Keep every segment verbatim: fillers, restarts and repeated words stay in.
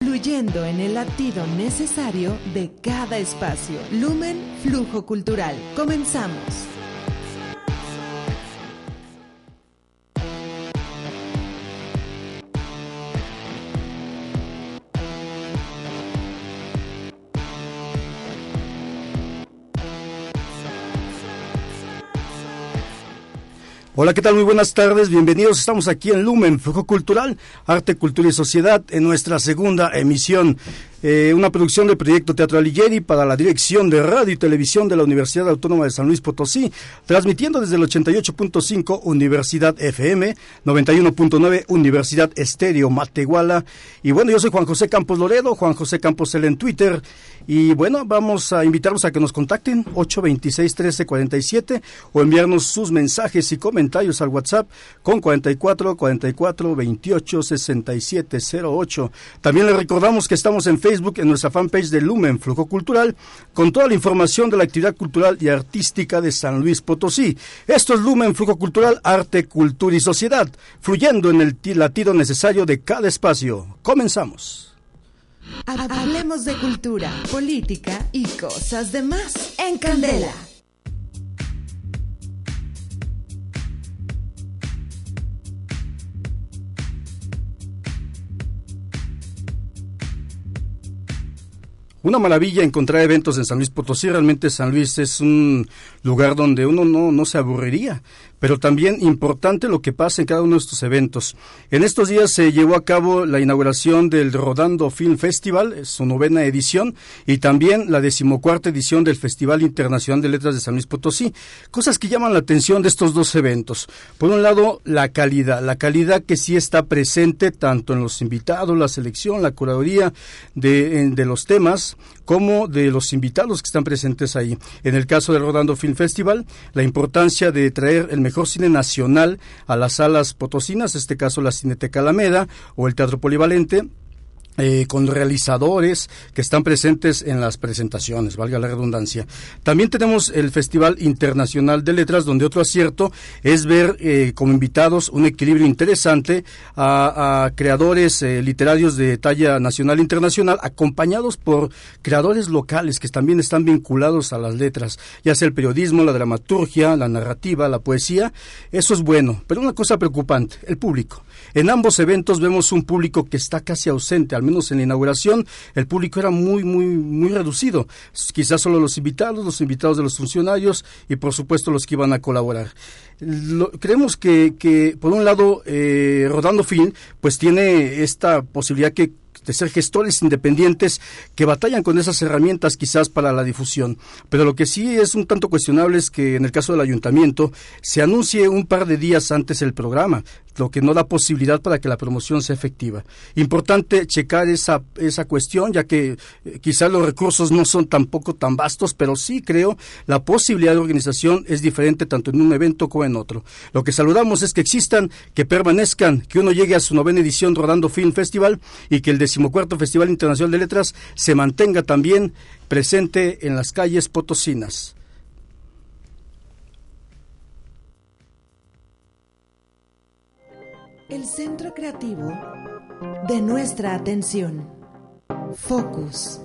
fluyendo en el latido necesario de cada espacio. Lumen Flujo Cultural. Comenzamos. Hola, ¿qué tal? Muy buenas tardes, bienvenidos. Estamos aquí en Lumen, Flujo Cultural, Arte, Cultura y Sociedad, en nuestra segunda emisión. Eh, una producción del Proyecto Teatro Alighieri para la Dirección de Radio y Televisión de la Universidad Autónoma de San Luis Potosí, transmitiendo desde el ochenta y ocho punto cinco Universidad F M, noventa y uno punto nueve Universidad Estéreo Matehuala. Y bueno, yo soy Juan José Campos Loredo, Juan José Campos L en Twitter. Y bueno, vamos a invitarlos a que nos contacten ocho veintiséis trece cuarenta y siete o enviarnos sus mensajes y comentarios al WhatsApp con cuarenta y cuatro cuarenta y cuatro veintiocho sesenta y siete cero ocho. También les recordamos que estamos en Facebook, en nuestra fanpage de Lumen Flujo Cultural, con toda la información de la actividad cultural y artística de San Luis Potosí. Esto es Lumen Flujo Cultural, Arte, Cultura y Sociedad, fluyendo en el latido necesario de cada espacio. Comenzamos. Hablemos de cultura, política y cosas de más en Candela. Una maravilla encontrar eventos en San Luis Potosí. Realmente San Luis es un lugar donde uno no, no se aburriría, pero también importante lo que pasa en cada uno de estos eventos. En estos días se llevó a cabo la inauguración del Rodando Film Festival, su novena edición, y también la decimocuarta edición del Festival Internacional de Letras de San Luis Potosí. Cosas que llaman la atención de estos dos eventos. Por un lado, la calidad, la calidad que sí está presente tanto en los invitados, la selección, la curaduría de, de los temas, como de los invitados que están presentes ahí. En el caso del Rodando Film Festival, la importancia de traer el mejor cine nacional a las salas potosinas, en este caso la Cineteca Alameda o el Teatro Polivalente, Eh, con realizadores que están presentes en las presentaciones, valga la redundancia. También tenemos el Festival Internacional de Letras, donde otro acierto es ver eh, como invitados un equilibrio interesante a, a creadores eh, literarios de talla nacional e internacional, acompañados por creadores locales que también están vinculados a las letras, ya sea el periodismo, la dramaturgia, la narrativa, la poesía. Eso es bueno, pero una cosa preocupante, el público. En ambos eventos vemos un público que está casi ausente, al menos en la inauguración el público era muy, muy, muy reducido. Quizás solo los invitados, los invitados de los funcionarios y por supuesto los que iban a colaborar. Lo, creemos que, que por un lado eh, Rodando Film pues tiene esta posibilidad que de ser gestores independientes que batallan con esas herramientas quizás para la difusión, pero lo que sí es un tanto cuestionable es que en el caso del ayuntamiento se anuncie un par de días antes el programa, lo que no da posibilidad para que la promoción sea efectiva. Importante checar esa esa cuestión, ya que eh, quizás los recursos no son tampoco tan vastos, pero sí creo la posibilidad de organización es diferente tanto en un evento como en otro. Lo que saludamos es que existan, que permanezcan, que uno llegue a su novena edición Rodando Film Festival y que el decimocuarto Festival Internacional de Letras se mantenga también presente en las calles potosinas. El centro creativo de nuestra atención. Focus.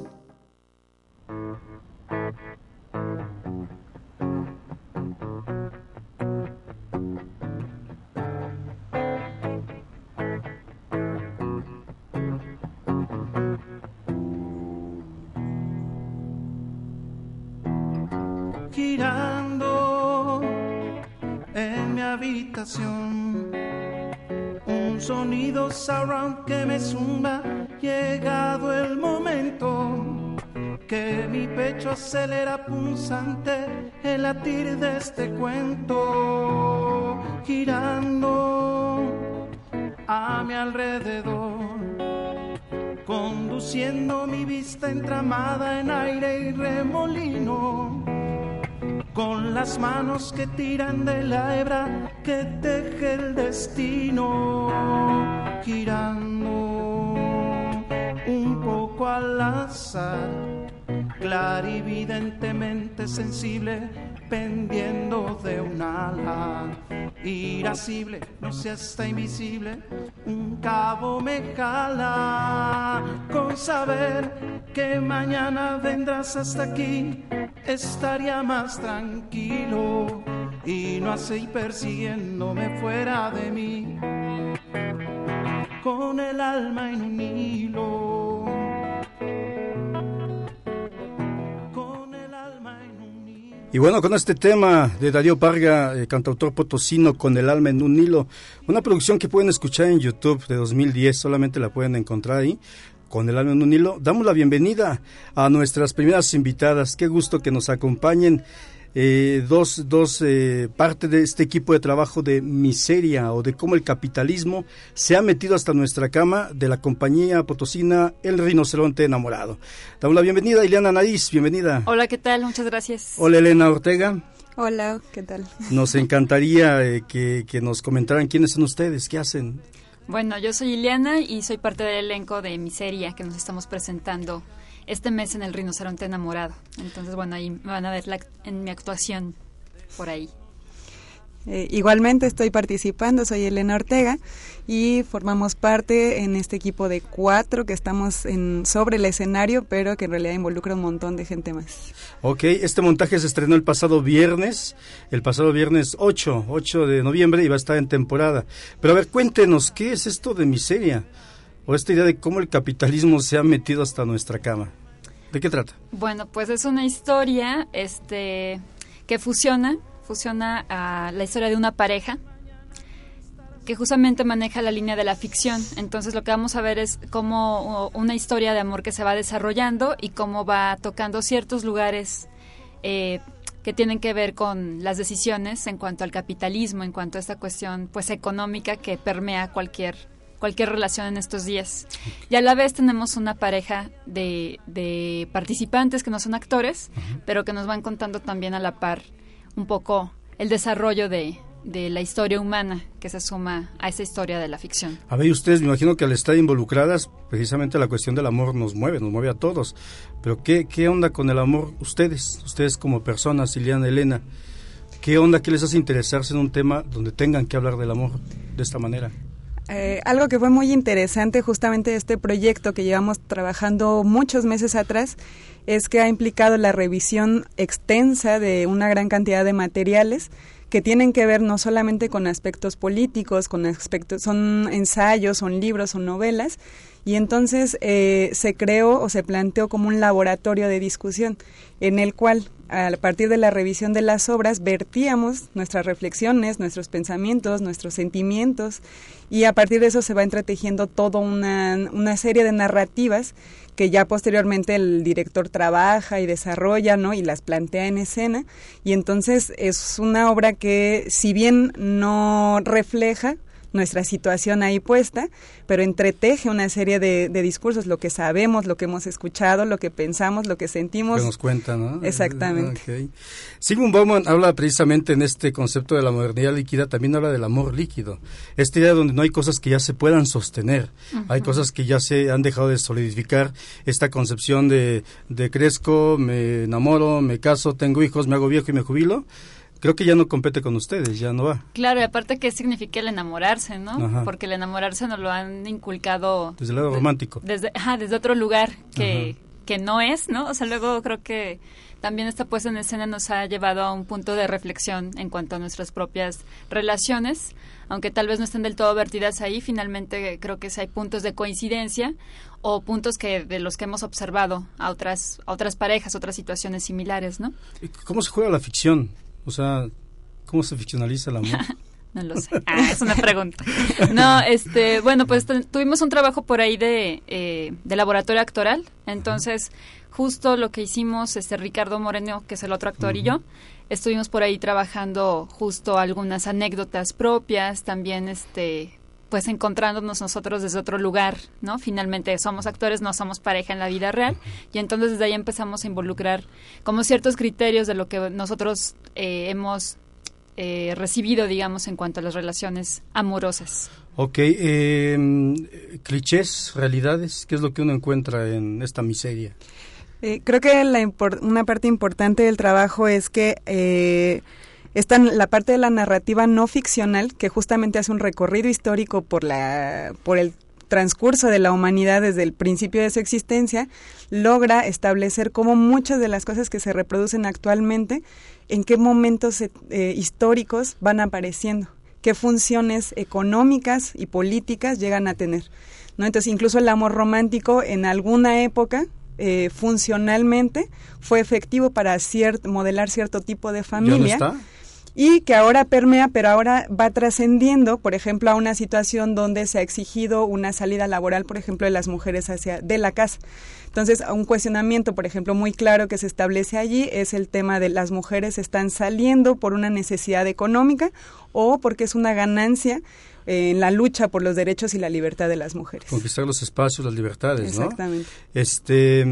Girando en mi habitación, un sonido surround que me zumba, llegado el momento que mi pecho acelera punzante el latir de este cuento, girando a mi alrededor, conduciendo mi vista entramada en aire y remolino, con las manos que tiran de la hebra que teje el destino, girando un poco al azar, clarividentemente sensible, pendiendo de un ala. Irascible, no seas hasta invisible, un cabo me jala. Con saber que mañana vendrás hasta aquí, estaría más tranquilo y no así persiguiéndome fuera de mí, con el alma en un hilo. Con el alma en un hilo. Y bueno, con este tema de Darío Parga, eh, cantautor potosino, Con el alma en un hilo, una producción que pueden escuchar en YouTube de dos mil diez, solamente la pueden encontrar ahí, Con el alma en un hilo. Damos la bienvenida a nuestras primeras invitadas. Qué gusto que nos acompañen. Eh, dos, dos eh, parte de este equipo de trabajo de Miseria, o de cómo el capitalismo se ha metido hasta nuestra cama, de la compañía potosina El Rinoceronte Enamorado. Damos la bienvenida a Ileana Nariz, bienvenida. Hola, ¿qué tal? Muchas gracias. Hola, Elena Ortega. Hola, ¿qué tal? Nos encantaría eh, que, que nos comentaran quiénes son ustedes, qué hacen. Bueno, yo soy Ileana y soy parte del elenco de Miseria que nos estamos presentando este mes en El Rinoceronte Enamorado. Entonces, bueno, ahí me van a ver la, en mi actuación por ahí. Eh, igualmente estoy participando, soy Elena Ortega y formamos parte en este equipo de cuatro que estamos en, sobre el escenario, pero que en realidad involucra un montón de gente más. Ok, este montaje se estrenó el pasado viernes, el pasado viernes ocho de noviembre, y va a estar en temporada. Pero a ver, cuéntenos, ¿qué es esto de Miseria? O esta idea de cómo el capitalismo se ha metido hasta nuestra cama. ¿De qué trata? Bueno, pues es una historia este, que fusiona, fusiona a la historia de una pareja que justamente maneja la línea de la ficción. Entonces lo que vamos a ver es cómo una historia de amor que se va desarrollando y cómo va tocando ciertos lugares eh, que tienen que ver con las decisiones en cuanto al capitalismo, en cuanto a esta cuestión pues económica que permea cualquier cualquier relación en estos días. Y a la vez tenemos una pareja de, de participantes que no son actores, uh-huh, pero que nos van contando también a la par un poco el desarrollo de, de la historia humana que se suma a esa historia de la ficción. A ver, ustedes, me imagino que al estar involucradas, precisamente la cuestión del amor nos mueve, nos mueve a todos. Pero ¿qué, qué onda con el amor ustedes? Ustedes como personas, Ileana, Elena, ¿qué onda, qué les hace interesarse en un tema donde tengan que hablar del amor de esta manera? Eh, algo que fue muy interesante justamente de este proyecto que llevamos trabajando muchos meses atrás es que ha implicado la revisión extensa de una gran cantidad de materiales que tienen que ver no solamente con aspectos políticos, con aspectos, son ensayos, son libros, son novelas, y entonces eh, se creó o se planteó como un laboratorio de discusión en el cual a partir de la revisión de las obras vertíamos nuestras reflexiones, nuestros pensamientos, nuestros sentimientos, y a partir de eso se va entretejiendo toda una, una serie de narrativas que ya posteriormente el director trabaja y desarrolla, ¿no? Y las plantea en escena, y entonces es una obra que, si bien no refleja nuestra situación ahí puesta, pero entreteje una serie de, de discursos, lo que sabemos, lo que hemos escuchado, lo que pensamos, lo que sentimos. Que nos cuenta, ¿no? Exactamente. Okay. Sigmund Bauman habla precisamente en este concepto de la modernidad líquida, también habla del amor líquido. Esta idea donde no hay cosas que ya se puedan sostener, uh-huh, hay cosas que ya se han dejado de solidificar, esta concepción de, de crezco, me enamoro, me caso, tengo hijos, me hago viejo y me jubilo. Creo que ya no compete con ustedes, ya no va. Claro, y aparte, ¿qué significa el enamorarse, no? Ajá. Porque el enamorarse nos lo han inculcado... Desde el lado de, romántico. Desde, ajá, desde otro lugar que, que no es, ¿no? O sea, luego creo que también esta puesta en escena nos ha llevado a un punto de reflexión en cuanto a nuestras propias relaciones, aunque tal vez no estén del todo vertidas ahí, finalmente creo que sí hay puntos de coincidencia o puntos que de los que hemos observado a otras, a otras parejas, otras situaciones similares, ¿no? ¿Cómo se juega la ficción? O sea, ¿cómo se ficcionaliza el amor? No lo sé. Ah, es una pregunta. No, este, bueno, pues t- tuvimos un trabajo por ahí de, eh, de laboratorio actoral. Entonces, justo lo que hicimos, este Ricardo Moreno, que es el otro actor, uh-huh, y yo, estuvimos por ahí trabajando justo algunas anécdotas propias, también, este, pues encontrándonos nosotros desde otro lugar, ¿no? Finalmente somos actores, no somos pareja en la vida real, y entonces desde ahí empezamos a involucrar como ciertos criterios de lo que nosotros eh, hemos eh, recibido, digamos, en cuanto a las relaciones amorosas. Ok, eh, clichés, realidades, ¿qué es lo que uno encuentra en esta miseria? Eh, creo que la impor- una parte importante del trabajo es que eh, está la parte de la narrativa no ficcional, que justamente hace un recorrido histórico por la por el transcurso de la humanidad desde el principio de su existencia, logra establecer cómo muchas de las cosas que se reproducen actualmente, en qué momentos eh, históricos van apareciendo, qué funciones económicas y políticas llegan a tener, ¿no? Entonces, incluso el amor romántico en alguna época Eh, funcionalmente fue efectivo para ciert- modelar cierto tipo de familia. ¿Ya no está? Y que ahora permea, pero ahora va trascendiendo, por ejemplo, a una situación donde se ha exigido una salida laboral, por ejemplo, de las mujeres hacia de la casa. Entonces, un cuestionamiento, por ejemplo, muy claro que se establece allí es el tema de las mujeres están saliendo por una necesidad económica o porque es una ganancia eh, en la lucha por los derechos y la libertad de las mujeres. Conquistar los espacios, las libertades, ¿no? Exactamente. Este,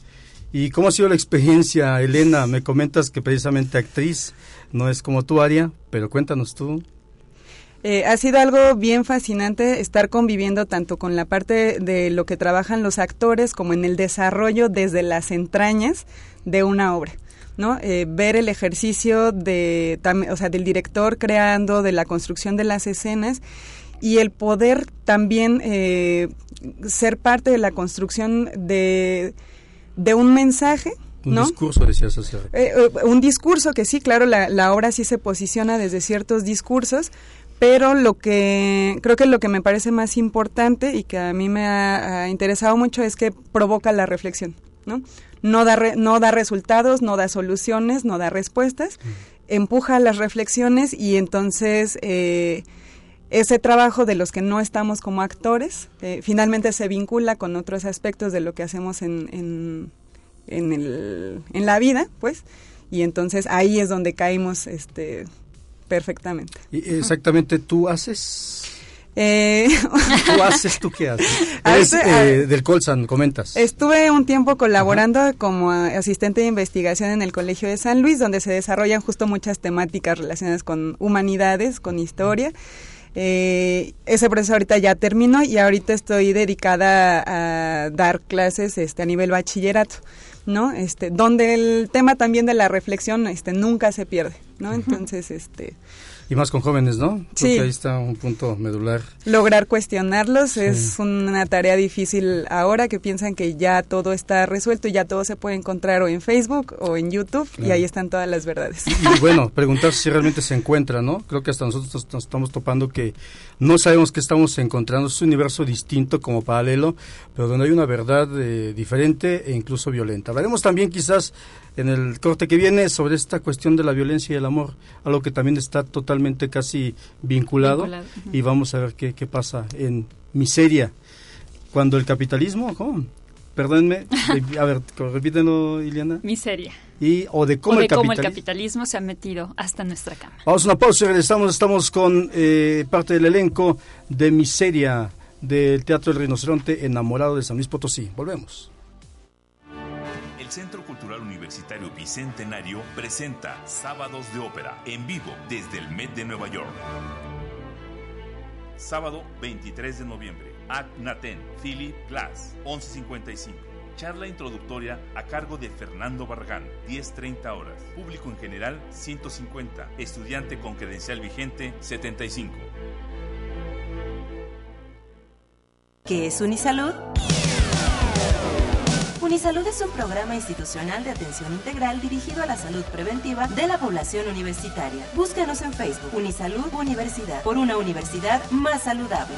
¿y cómo ha sido la experiencia, Elena? Me comentas que precisamente actriz no es como tu área, pero cuéntanos tú. Eh, ha sido algo bien fascinante estar conviviendo tanto con la parte de lo que trabajan los actores como en el desarrollo desde las entrañas de una obra, ¿no? Eh, ver el ejercicio de, tam, o sea, del director creando, de la construcción de las escenas y el poder también eh, ser parte de la construcción de, de un mensaje. Un ¿no? discurso, decías hace rato. Eh, un discurso que sí, claro, la, la obra sí se posiciona desde ciertos discursos, pero lo que creo que lo que me parece más importante y que a mí me ha, ha interesado mucho es que provoca la reflexión, ¿no? No da, re, no da resultados, no da soluciones, no da respuestas, mm. empuja las reflexiones y entonces eh, ese trabajo de los que no estamos como actores eh, finalmente se vincula con otros aspectos de lo que hacemos en, en, en, el, en la vida, pues, y entonces ahí es donde caímos este perfectamente. ¿Y exactamente tú haces? Eh, ¿Tú haces? ¿Tú qué haces? Eres eh, del Colsan, comentas. Estuve un tiempo colaborando Ajá. como asistente de investigación en el Colegio de San Luis, donde se desarrollan justo muchas temáticas relacionadas con humanidades, con historia. Eh, ese proceso ahorita ya terminó y ahorita estoy dedicada a, a dar clases este, a nivel bachillerato, ¿no? Este, donde el tema también de la reflexión este, nunca se pierde, ¿no? Entonces, este... Y más con jóvenes, ¿no? Creo sí. que ahí está un punto medular. Lograr cuestionarlos sí. es una tarea difícil ahora que piensan que ya todo está resuelto y ya todo se puede encontrar o en Facebook o en YouTube claro. y ahí están todas las verdades. Y, y bueno, preguntar si realmente se encuentra, ¿no? Creo que hasta nosotros nos estamos topando que no sabemos qué estamos encontrando. Es un universo distinto como paralelo, pero donde hay una verdad eh, diferente e incluso violenta. Hablaremos también quizás en el corte que viene sobre esta cuestión de la violencia y el amor, algo que también está totalmente casi vinculado, vinculado. Uh-huh. Y vamos a ver qué, qué pasa en Miseria, cuando el capitalismo, ¿cómo? Perdónenme, a ver, repítenlo, Ileana. Miseria. Y, o de cómo, o de el, capitalismo. cómo el capitalismo se ha metido hasta nuestra cama. Vamos a una pausa y regresamos, estamos con eh, parte del elenco de Miseria del Teatro del Rinoceronte, enamorado de San Luis Potosí. Volvemos. El Centro Cultural Universitario Bicentenario presenta Sábados de Ópera en vivo desde el Met de Nueva York. Sábado veintitrés de noviembre, Akhenaten, Philip Glass, once cincuenta y cinco. Charla introductoria a cargo de Fernando Barragán, diez treinta horas. Público en general, ciento cincuenta. Estudiante con credencial vigente, setenta y cinco. ¿Qué es Unisalud? Unisalud es un programa institucional de atención integral dirigido a la salud preventiva de la población universitaria. Búscanos en Facebook, Unisalud Universidad, por una universidad más saludable.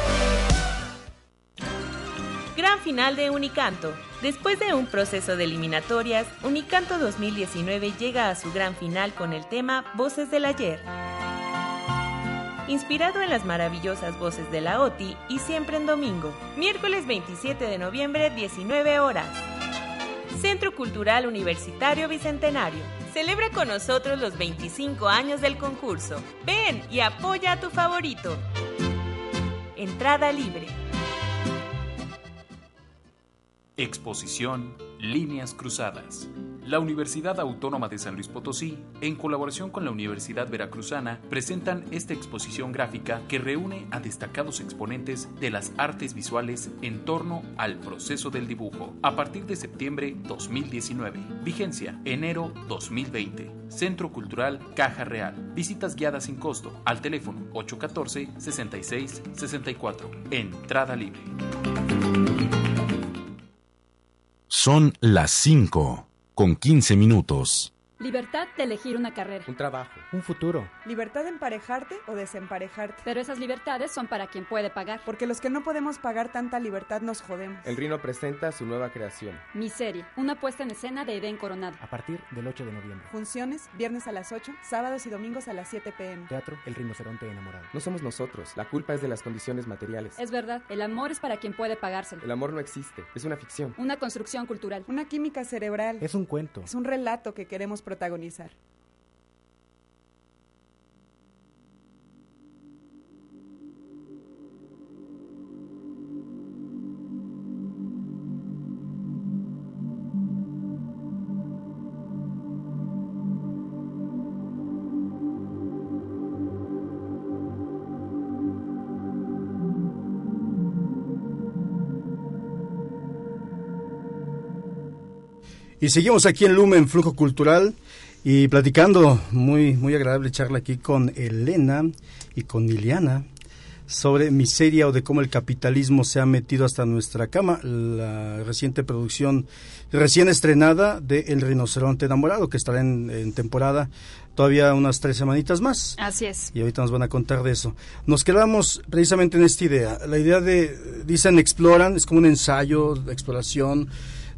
Gran final de Unicanto. Después de un proceso de eliminatorias, Unicanto dos mil diecinueve llega a su gran final con el tema Voces del Ayer. Inspirado en las maravillosas voces de la O T I y siempre en domingo. Miércoles veintisiete de noviembre, diecinueve horas. Centro Cultural Universitario Bicentenario. Celebra con nosotros los veinticinco años del concurso. Ven y apoya a tu favorito. Entrada libre. Exposición Líneas Cruzadas. La Universidad Autónoma de San Luis Potosí, en colaboración con la Universidad Veracruzana, presentan esta exposición gráfica que reúne a destacados exponentes de las artes visuales en torno al proceso del dibujo, a partir de septiembre dos mil diecinueve. Vigencia, enero dos mil veinte. Centro Cultural Caja Real. Visitas guiadas sin costo, al teléfono ocho uno cuatro, seis seis seis cuatro. Entrada libre. Son las cinco, con quince minutos. Libertad de elegir una carrera. Un trabajo. Un futuro. Libertad de emparejarte o desemparejarte. Pero esas libertades son para quien puede pagar. Porque los que no podemos pagar tanta libertad nos jodemos. El Rino presenta su nueva creación. Miseria, una puesta en escena de Edén Coronado. A partir del ocho de noviembre. Funciones, viernes a las ocho, sábados y domingos a las siete pm. Teatro El Rinoceronte Enamorado. No somos nosotros, la culpa es de las condiciones materiales. Es verdad, el amor es para quien puede pagárselo. El amor no existe, es una ficción. Una construcción cultural. Una química cerebral. Es un cuento. Es un relato que queremos protagonizar. Y seguimos aquí en Lumen Flujo Cultural y platicando, muy muy agradable charla aquí con Elena y con Liliana sobre miseria o de cómo el capitalismo se ha metido hasta nuestra cama, la reciente producción recién estrenada de El Rinoceronte Enamorado, que estará en, en temporada todavía unas tres semanitas más. Así es. Y ahorita nos van a contar de eso. Nos quedamos precisamente en esta idea, la idea de, dicen, exploran, es como un ensayo de exploración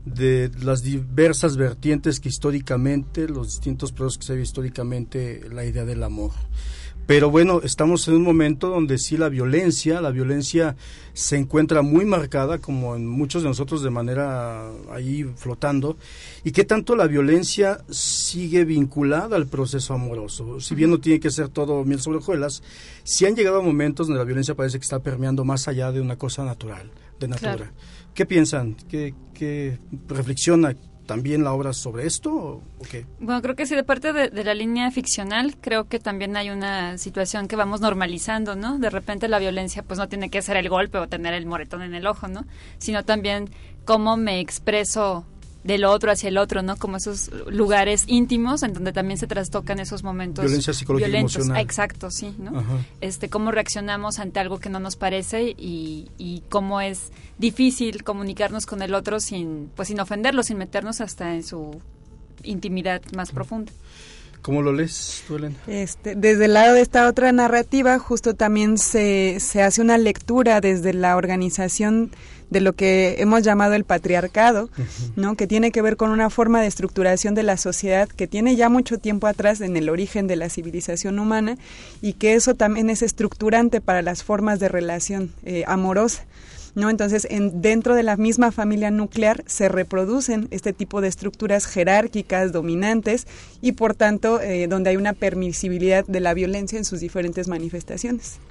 de las diversas vertientes que históricamente, los distintos procesos que se ve históricamente, la idea del amor. Pero bueno, estamos en un momento donde sí la violencia, la violencia se encuentra muy marcada, como en muchos de nosotros de manera ahí flotando, y que tanto la violencia sigue vinculada al proceso amoroso. Si bien no tiene que ser todo miel sobre hojuelas, sí han llegado momentos donde la violencia parece que está permeando más allá de una cosa natural, de natura. Claro. ¿Qué piensan? ¿Qué, qué reflexiona también la obra sobre esto o qué? Bueno, creo que sí, de parte de, de la línea ficcional, creo que también hay una situación que vamos normalizando, ¿no? De repente la violencia pues no tiene que ser el golpe o tener el moretón en el ojo, ¿no? Sino también cómo me expreso del otro hacia el otro, ¿no? Como esos lugares íntimos en donde también se trastocan esos momentos violencia psicológica violentos. Emocional. Exacto, sí, ¿no? Ajá. Este, cómo reaccionamos ante algo que no nos parece y, y cómo es difícil comunicarnos con el otro sin, pues sin ofenderlo, sin meternos hasta en su intimidad más profunda. ¿Cómo lo lees tú, Elena? Este, desde el lado de esta otra narrativa, justo también se, se hace una lectura desde la organización de lo que hemos llamado el patriarcado, uh-huh. ¿no? Que tiene que ver con una forma de estructuración de la sociedad que tiene ya mucho tiempo atrás en el origen de la civilización humana y que eso también es estructurante para las formas de relación eh, amorosa. ¿No? Entonces, en, dentro de la misma familia nuclear se reproducen este tipo de estructuras jerárquicas, dominantes, y por tanto, eh, donde hay una permisibilidad de la violencia en sus diferentes manifestaciones.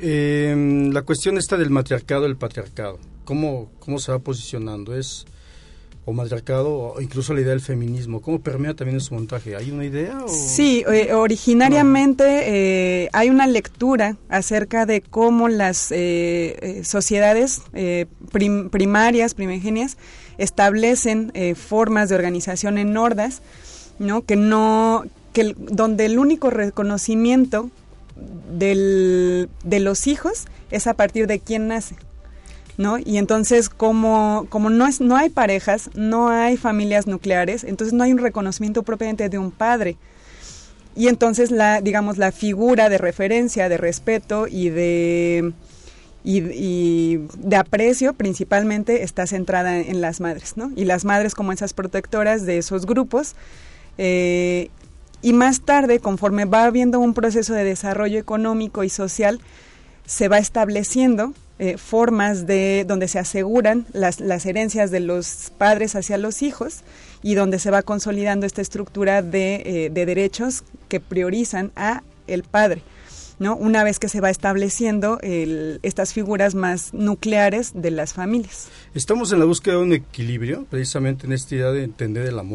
Eh, la cuestión esta del matriarcado, el patriarcado, ¿cómo, cómo se va posicionando? ¿Es o matriarcado o incluso la idea del feminismo? ¿Cómo permea también en su montaje? ¿Hay una idea? O? Sí, eh, originariamente eh, hay una lectura acerca de cómo las eh, eh, sociedades eh, prim, primarias, primigenias, establecen eh, formas de organización en hordas, ¿no? Que no, que el, donde el único reconocimiento del, de los hijos es a partir de quién nace, ¿no? Y entonces como como no es no hay parejas, no hay familias nucleares, entonces no hay un reconocimiento propiamente de un padre. Y entonces la digamos la figura de referencia, de respeto y de y, y de aprecio principalmente está centrada en las madres, ¿no? Y las madres como esas protectoras de esos grupos. Eh, y más tarde, conforme va habiendo un proceso de desarrollo económico y social, se va estableciendo eh, formas de donde se aseguran las, las herencias de los padres hacia los hijos y donde se va consolidando esta estructura de, eh, de derechos que priorizan a el padre, ¿no? Una vez que se va estableciendo el, estas figuras más nucleares de las familias. Estamos en la búsqueda de un equilibrio, precisamente en esta idea de entender el amor,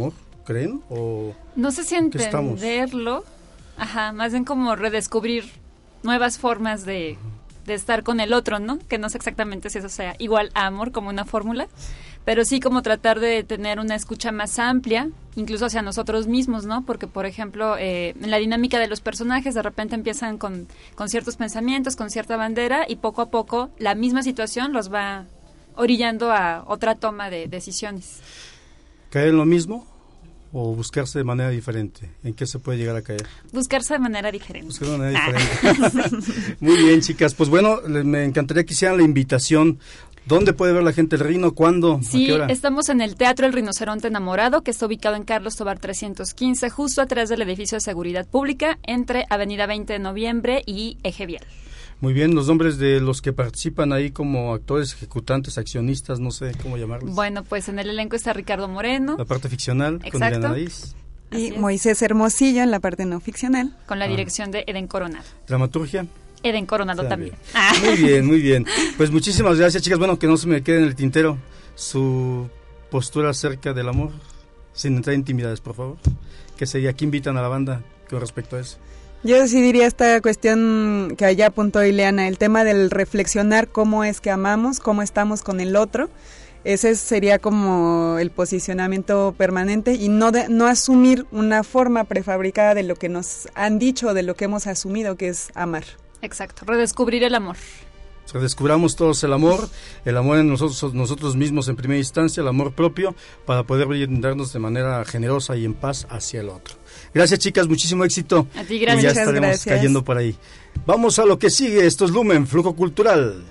creen? ¿O no sé si entenderlo, ajá, más bien como redescubrir nuevas formas de, de estar con el otro, ¿no? Que no sé exactamente si eso sea igual a amor como una fórmula, pero sí como tratar de tener una escucha más amplia, incluso hacia nosotros mismos, ¿no? Porque, por ejemplo, eh, en la dinámica de los personajes, de repente empiezan con, con ciertos pensamientos, con cierta bandera, y poco a poco la misma situación los va orillando a otra toma de decisiones. ¿Caer en lo mismo o buscarse de manera diferente? ¿En qué se puede llegar a caer? Buscarse de manera diferente. Buscarse de manera diferente. Muy bien, chicas. Pues bueno, me encantaría que hicieran la invitación. ¿Dónde puede ver la gente el Rino? ¿Cuándo? Sí, ¿a qué hora? Estamos en el Teatro El Rinoceronte Enamorado, que está ubicado en Carlos Tobar trescientos quince, justo atrás del edificio de Seguridad Pública, entre Avenida veinte de Noviembre y Eje Vial. Muy bien, los nombres de los que participan ahí como actores, ejecutantes, accionistas, no sé cómo llamarlos. Bueno, pues en el elenco está Ricardo Moreno. La parte ficcional. Exacto. Con Irene Nariz. Y Moisés Hermosillo en la parte no ficcional. Con la Ah. dirección de Eden Coronado. Dramaturgia. Eden Coronado Está también. bien. Ah. Muy bien, muy bien. Pues muchísimas gracias, chicas. Bueno, que no se me quede en el tintero su postura acerca del amor, sin entrar en intimidades, por favor. Que sería, ¿qué invitan a la banda con respecto a eso? Yo sí diría esta cuestión que allá apuntó Ileana, el tema del reflexionar cómo es que amamos, cómo estamos con el otro. Ese sería como el posicionamiento permanente y no de, no asumir una forma prefabricada de lo que nos han dicho, de lo que hemos asumido que es amar. Exacto, redescubrir el amor. Redescubramos todos el amor, el amor en nosotros, nosotros mismos en primera instancia, el amor propio, para poder brindarnos de manera generosa y en paz hacia el otro. Gracias, chicas, muchísimo éxito. A ti, gracias. Y ya Muchas estaremos gracias. cayendo por ahí. Vamos a lo que sigue, esto es Lumen, Flujo Cultural.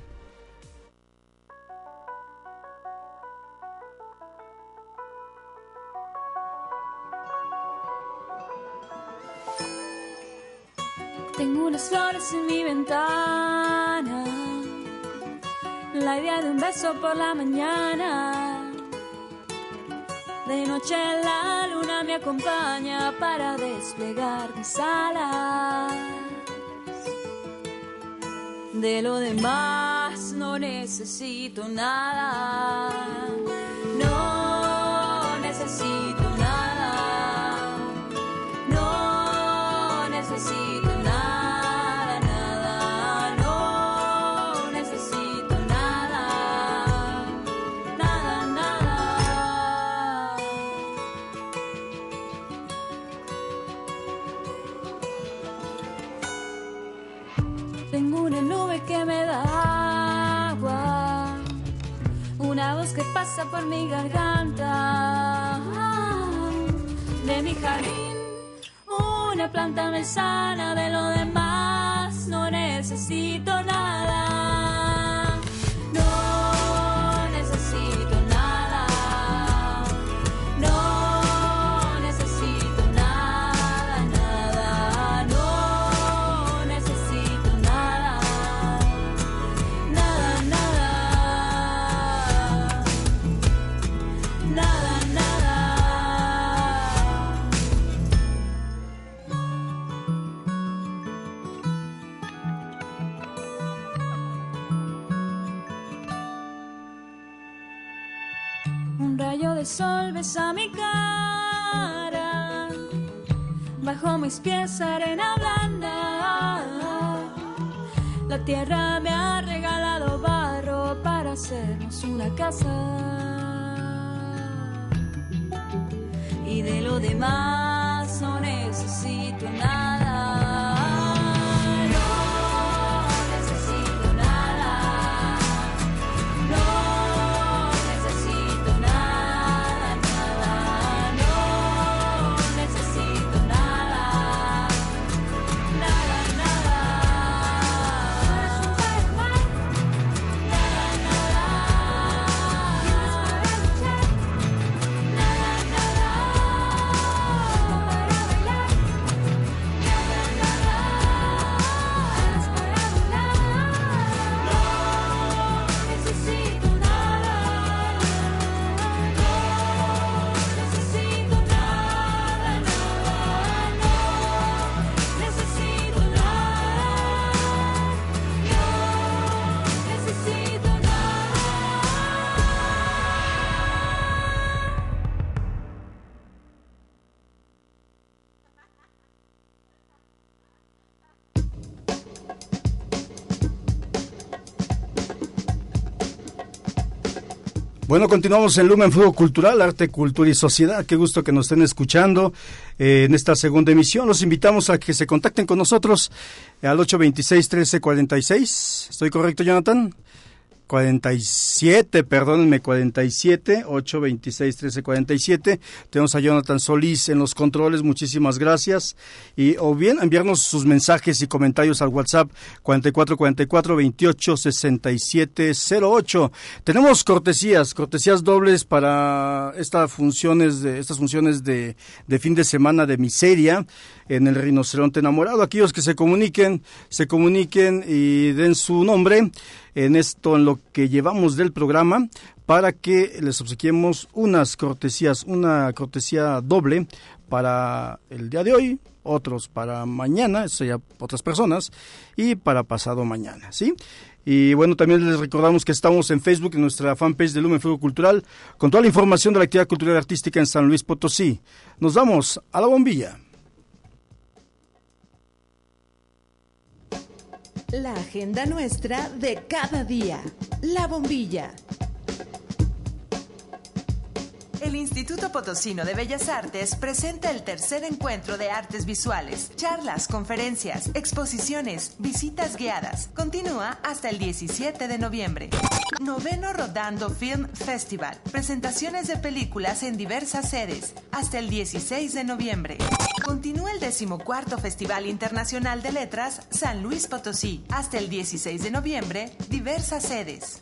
Tengo unas flores en mi ventana, la idea de un beso por la mañana. De noche la luna me acompaña para desplegar mis alas. De lo demás no necesito nada, no necesito nada, no necesito nada, nada, no necesito nada, nada, nada. Tengo una nube que me da agua, una voz que pasa por mi garganta. De mi jardín, una planta me sana, de lo demás no necesito nada. No necesito nada, no necesito nada, nada, no necesito nada, nada, nada, nada, nada. Un rayo de sol besa mi cara, bajo mis pies arena blanda. La tierra me ha regalado barro para hacernos una casa. Y de lo demás no necesito nada. No necesito nada. No necesito nada, nada. No necesito nada. Nada, nada. Nada, nada. Bueno, continuamos en Lumen Flujo Cultural, Arte, Cultura y Sociedad. Qué gusto que nos estén escuchando eh, en esta segunda emisión. Los invitamos a que se contacten con nosotros al ocho veintiséis, trece cuarenta y seis. ¿Estoy correcto, Jonathan? cuarenta y siete, perdónenme, cuarenta y siete, ocho veintiséis, trece cuarenta y siete. Tenemos a Jonathan Solís en los controles, muchísimas gracias. Y o bien enviarnos sus mensajes y comentarios al WhatsApp cuarenta y cuatro cuarenta y cuatro, veintiocho sesenta y siete cero ocho. Tenemos cortesías, cortesías dobles para estas funciones de estas funciones de, de fin de semana de Miseria en el Rinoceronte Enamorado. Aquellos que se comuniquen, se comuniquen y den su nombre en esto, en lo que llevamos del programa, para que les obsequiemos unas cortesías, una cortesía doble para el día de hoy, otros para mañana, eso ya otras personas, y para pasado mañana, ¿sí? Y bueno, también les recordamos que estamos en Facebook, en nuestra fanpage de Lumen Flujo Cultural, con toda la información de la actividad cultural y artística en San Luis Potosí. Nos vamos a la bombilla. La agenda nuestra de cada día. La bombilla. El Instituto Potosino de Bellas Artes presenta el tercer encuentro de artes visuales, charlas, conferencias, exposiciones, visitas guiadas. Continúa hasta el diecisiete de noviembre. Noveno Rodando Film Festival. Presentaciones de películas en diversas sedes. Hasta el dieciséis de noviembre. Continúa el decimocuarto Festival Internacional de Letras San Luis Potosí. Hasta el dieciséis de noviembre, diversas sedes.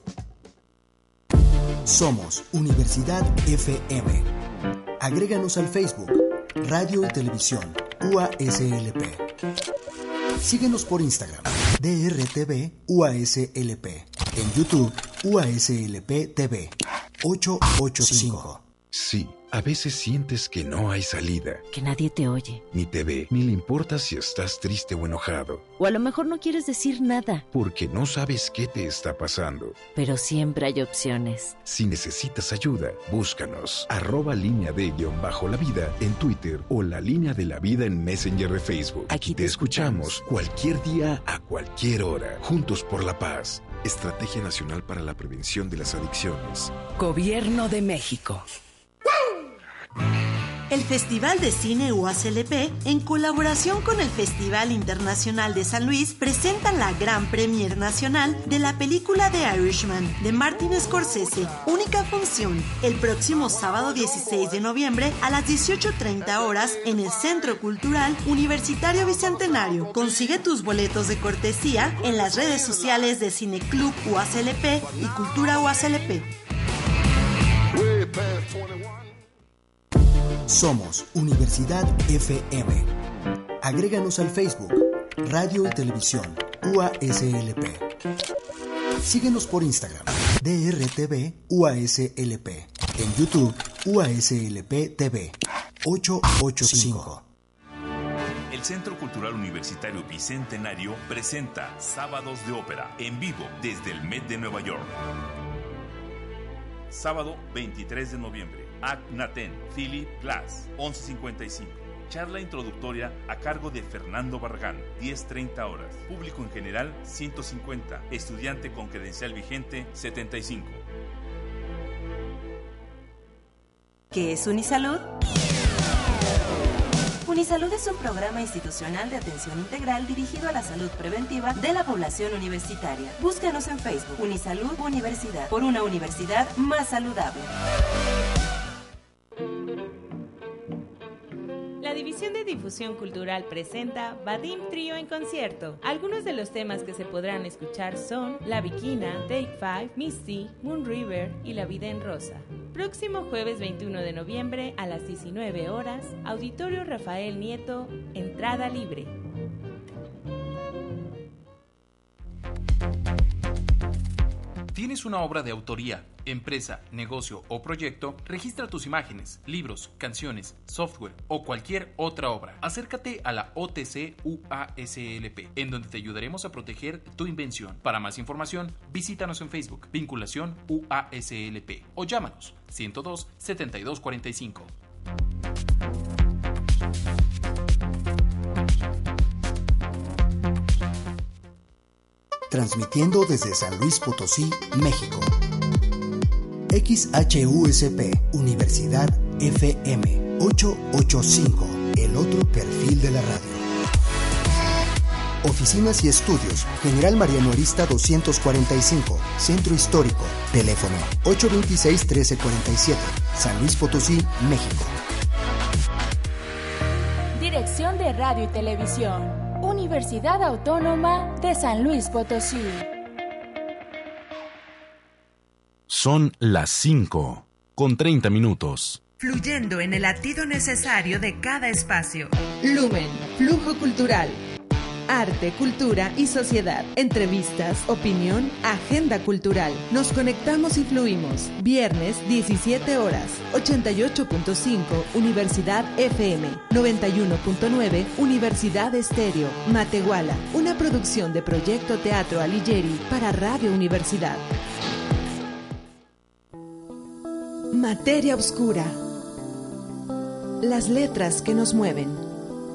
Somos Universidad F M. Agréganos al Facebook, Radio y Televisión, U A S L P. Síguenos por Instagram, D R T V U A S L P. En YouTube, U A S L P T V. ocho ocho cinco. Sí, a veces sientes que no hay salida. Que nadie te oye. Ni te ve, ni le importa si estás triste o enojado. O a lo mejor no quieres decir nada. Porque no sabes qué te está pasando. Pero siempre hay opciones. Si necesitas ayuda, búscanos. Arroba línea de guión bajo la vida en Twitter o la línea de la vida en Messenger de Facebook. Aquí te, te escuchamos cualquier día a cualquier hora. Juntos por la paz. Estrategia Nacional para la Prevención de las Adicciones. Gobierno de México. El Festival de Cine U A S L P, en colaboración con el Festival Internacional de San Luis, presenta la gran premier nacional de la película The Irishman, de Martin Scorsese. Única función, el próximo sábado dieciséis de noviembre a las dieciocho treinta horas en el Centro Cultural Universitario Bicentenario. Consigue tus boletos de cortesía en las redes sociales de Cineclub U A S L P y Cultura U A S L P. Somos Universidad F M. Agréganos al Facebook, Radio y Televisión, U A S L P. Síguenos por Instagram, D R T V U A S L P. En YouTube, U A S L P T V. ocho ocho cinco. El Centro Cultural Universitario Bicentenario presenta Sábados de Ópera en vivo desde el Met de Nueva York. Sábado veintitrés de noviembre. Akhenaten, Philip Glass, once cincuenta y cinco. Charla introductoria a cargo de Fernando Barragán, diez treinta horas. Público en general, ciento cincuenta. Estudiante con credencial vigente, setenta y cinco. ¿Qué es Unisalud? Unisalud es un programa institucional de atención integral dirigido a la salud preventiva de la población universitaria. Búscanos en Facebook, Unisalud Universidad, por una universidad más saludable. La División de Difusión Cultural presenta Vadim Trío en concierto. Algunos de los temas que se podrán escuchar son La Viquina, Take Five, Misty, Moon River y La Vida en Rosa. Próximo jueves veintiuno de noviembre a las diecinueve horas, Auditorio Rafael Nieto, entrada libre. ¿Tienes una obra de autoría, empresa, negocio o proyecto? Registra tus imágenes, libros, canciones, software o cualquier otra obra. Acércate a la O T C U A S L P, en donde te ayudaremos a proteger tu invención. Para más información, visítanos en Facebook, Vinculación U A S L P, o llámanos ciento dos, setenta y dos cuarenta y cinco. Transmitiendo desde San Luis Potosí, México. X H U S P, Universidad F M, ochocientos ochenta y cinco, el otro perfil de la radio. Oficinas y estudios, General Mariano Arista doscientos cuarenta y cinco, Centro Histórico, teléfono ocho dos seis, uno tres cuatro siete, San Luis Potosí, México. Dirección de Radio y Televisión, Universidad Autónoma de San Luis Potosí. Son las cinco, con treinta minutos. Fluyendo en el latido necesario de cada espacio. Lumen, flujo cultural. Arte, cultura y sociedad. Entrevistas, opinión, agenda cultural. Nos conectamos y fluimos. Viernes, diecisiete horas. ochenta y ocho punto cinco, Universidad F M. noventa y uno punto nueve, Universidad Estéreo. Matehuala. Una producción de Proyecto Teatro Alighieri para Radio Universidad. Materia oscura. Las letras que nos mueven.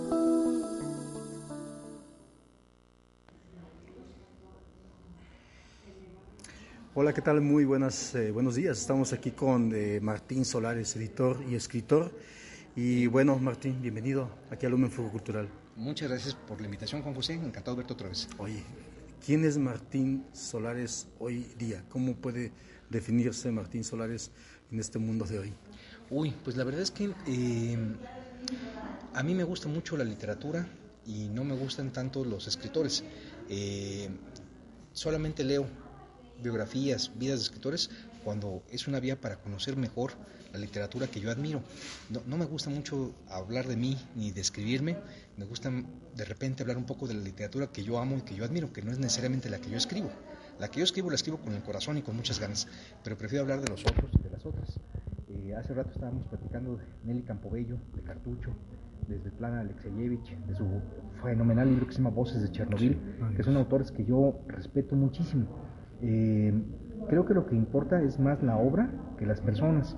Hola, ¿qué tal? Muy buenas, eh, buenos días. Estamos aquí con eh, Martín Solares, editor y escritor. Y bueno, Martín, bienvenido aquí a Lumen Flujo Cultural. Muchas gracias por la invitación, Juan José. Encantado de verte otra vez. Oye, ¿quién es Martín Solares hoy día? ¿Cómo puede definirse Martín Solares en este mundo de hoy? Uy, pues la verdad es que eh, a mí me gusta mucho la literatura y no me gustan tanto los escritores. Eh, solamente leo biografías, vidas de escritores, cuando es una vía para conocer mejor la literatura que yo admiro. No, no me gusta mucho hablar de mí ni describirme, me gusta de repente hablar un poco de la literatura que yo amo y que yo admiro, que no es necesariamente la que yo escribo. La que yo escribo la escribo con el corazón y con muchas ganas, pero prefiero hablar de los otros y de las otras. Eh, hace rato estábamos platicando de Nelly Campobello, de Cartucho, de Svetlana Alexievich, de su fenomenal libro que se llama Voces de Chernobyl, que son autores que yo respeto muchísimo. Eh, creo que lo que importa es más la obra que las personas.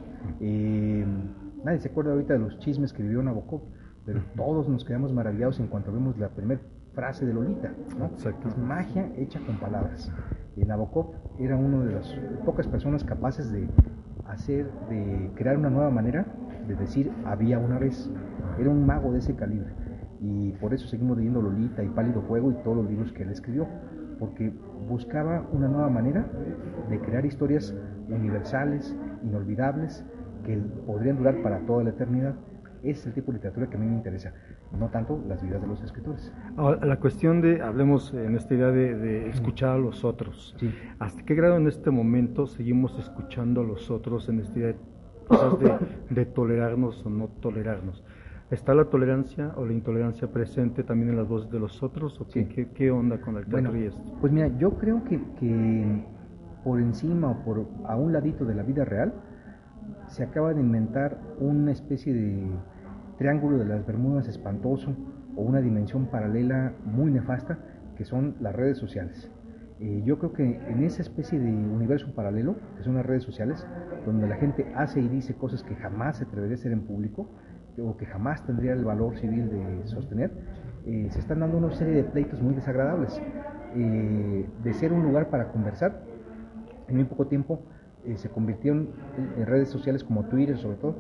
Eh, nadie se acuerda ahorita de los chismes que vivió Nabokov, pero todos nos quedamos maravillados en cuanto vemos la primera frase de Lolita, ¿no? Es magia hecha con palabras. Eh, Nabokov era una de las pocas personas capaces de hacer, de crear una nueva manera de decir había una vez. Era un mago de ese calibre y por eso seguimos leyendo Lolita y Pálido Fuego y todos los libros que él escribió, porque buscaba una nueva manera de crear historias universales, inolvidables, que podrían durar para toda la eternidad. Ese es el tipo de literatura que a mí me interesa, no tanto las vidas de los escritores. Ahora, la cuestión de, hablemos en esta idea de, de escuchar a los otros. Sí. ¿Hasta qué grado en este momento seguimos escuchando a los otros en esta idea de, cosas de, de tolerarnos o no tolerarnos? ¿Está la tolerancia o la intolerancia presente también en las voces de los otros? ¿O sí. qué, qué onda con la literatura bueno, y esto? Pues mira, yo creo que, que por encima o por a un ladito de la vida real se acaba de inventar una especie de triángulo de las Bermudas espantoso o una dimensión paralela muy nefasta que son las redes sociales. Eh, yo creo que en esa especie de universo paralelo, que son las redes sociales, donde la gente hace y dice cosas que jamás se atrevería a hacer en público, o que jamás tendría el valor civil de sostener, eh, se están dando una serie de pleitos muy desagradables. Eh, de ser un lugar para conversar, en muy poco tiempo eh, se convirtieron en, en redes sociales como Twitter sobre todo,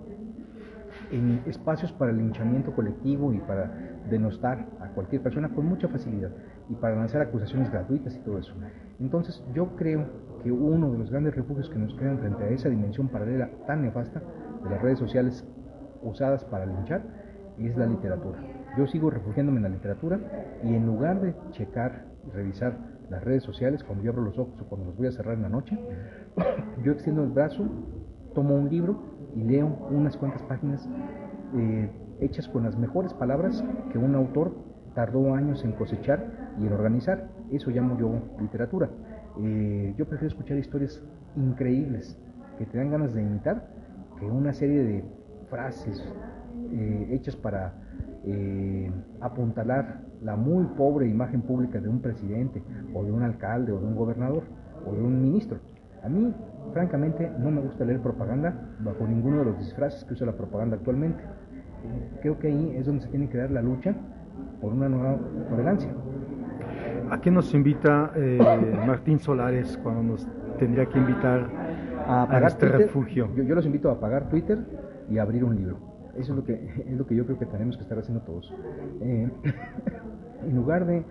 en espacios para el linchamiento colectivo y para denostar a cualquier persona con mucha facilidad y para lanzar acusaciones gratuitas y todo eso. Entonces yo creo que uno de los grandes refugios que nos quedan frente a esa dimensión paralela tan nefasta de las redes sociales usadas para linchar es la literatura. Yo sigo refugiándome en la literatura y en lugar de checar y revisar las redes sociales cuando yo abro los ojos o cuando los voy a cerrar en la noche, yo extiendo el brazo, tomo un libro y leo unas cuantas páginas eh, hechas con las mejores palabras que un autor tardó años en cosechar y en organizar. Eso llamo yo literatura. Eh, yo prefiero escuchar historias increíbles que te dan ganas de imitar que una serie de frases eh, hechas para eh, apuntalar la muy pobre imagen pública de un presidente o de un alcalde o de un gobernador o de un ministro. A mí, francamente, no me gusta leer propaganda bajo ninguno de los disfraces que usa la propaganda actualmente. Creo que ahí es donde se tiene que dar la lucha por una nueva tolerancia. ¿A qué nos invita eh, Martín Solares cuando nos tendría que invitar a apagar a este Twitter. refugio. Yo, yo los invito a apagar Twitter y a abrir un libro. Eso es lo que es lo que yo creo que tenemos que estar haciendo todos. Eh, en lugar de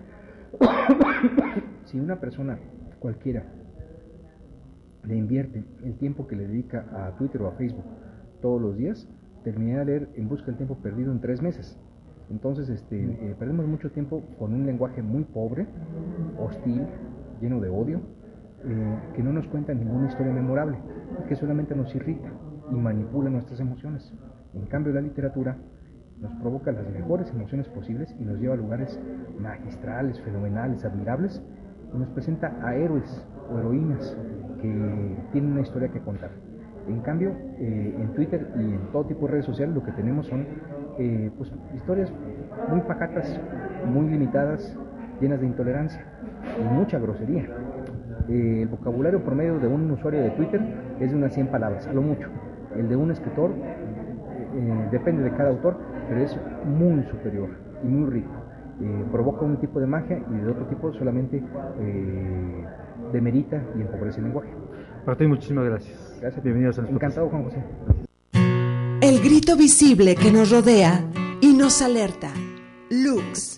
si una persona cualquiera le invierte el tiempo que le dedica a Twitter o a Facebook todos los días, terminará de leer En busca del tiempo perdido en tres meses. Entonces este, eh, perdemos mucho tiempo con un lenguaje muy pobre, hostil, lleno de odio, eh, que no nos cuenta ninguna historia memorable, que solamente nos irrita y manipula nuestras emociones. En cambio, la literatura nos provoca las mejores emociones posibles y nos lleva a lugares magistrales, fenomenales, admirables, y nos presenta a héroes o heroínas que tienen una historia que contar. En cambio, eh, en Twitter y en todo tipo de redes sociales lo que tenemos son eh, pues, historias muy pacatas, muy limitadas, llenas de intolerancia y mucha grosería. Eh, el vocabulario promedio de un usuario de Twitter es de unas cien palabras, a lo mucho. El de un escritor eh, depende de cada autor, pero es muy superior y muy rico. Eh, provoca un tipo de magia y de otro tipo solamente eh, demerita y empobrece el lenguaje. Martín, muchísimas gracias. Gracias. Bienvenidos a Encantado, Juan José. El grito visible que nos rodea y nos alerta. Lux.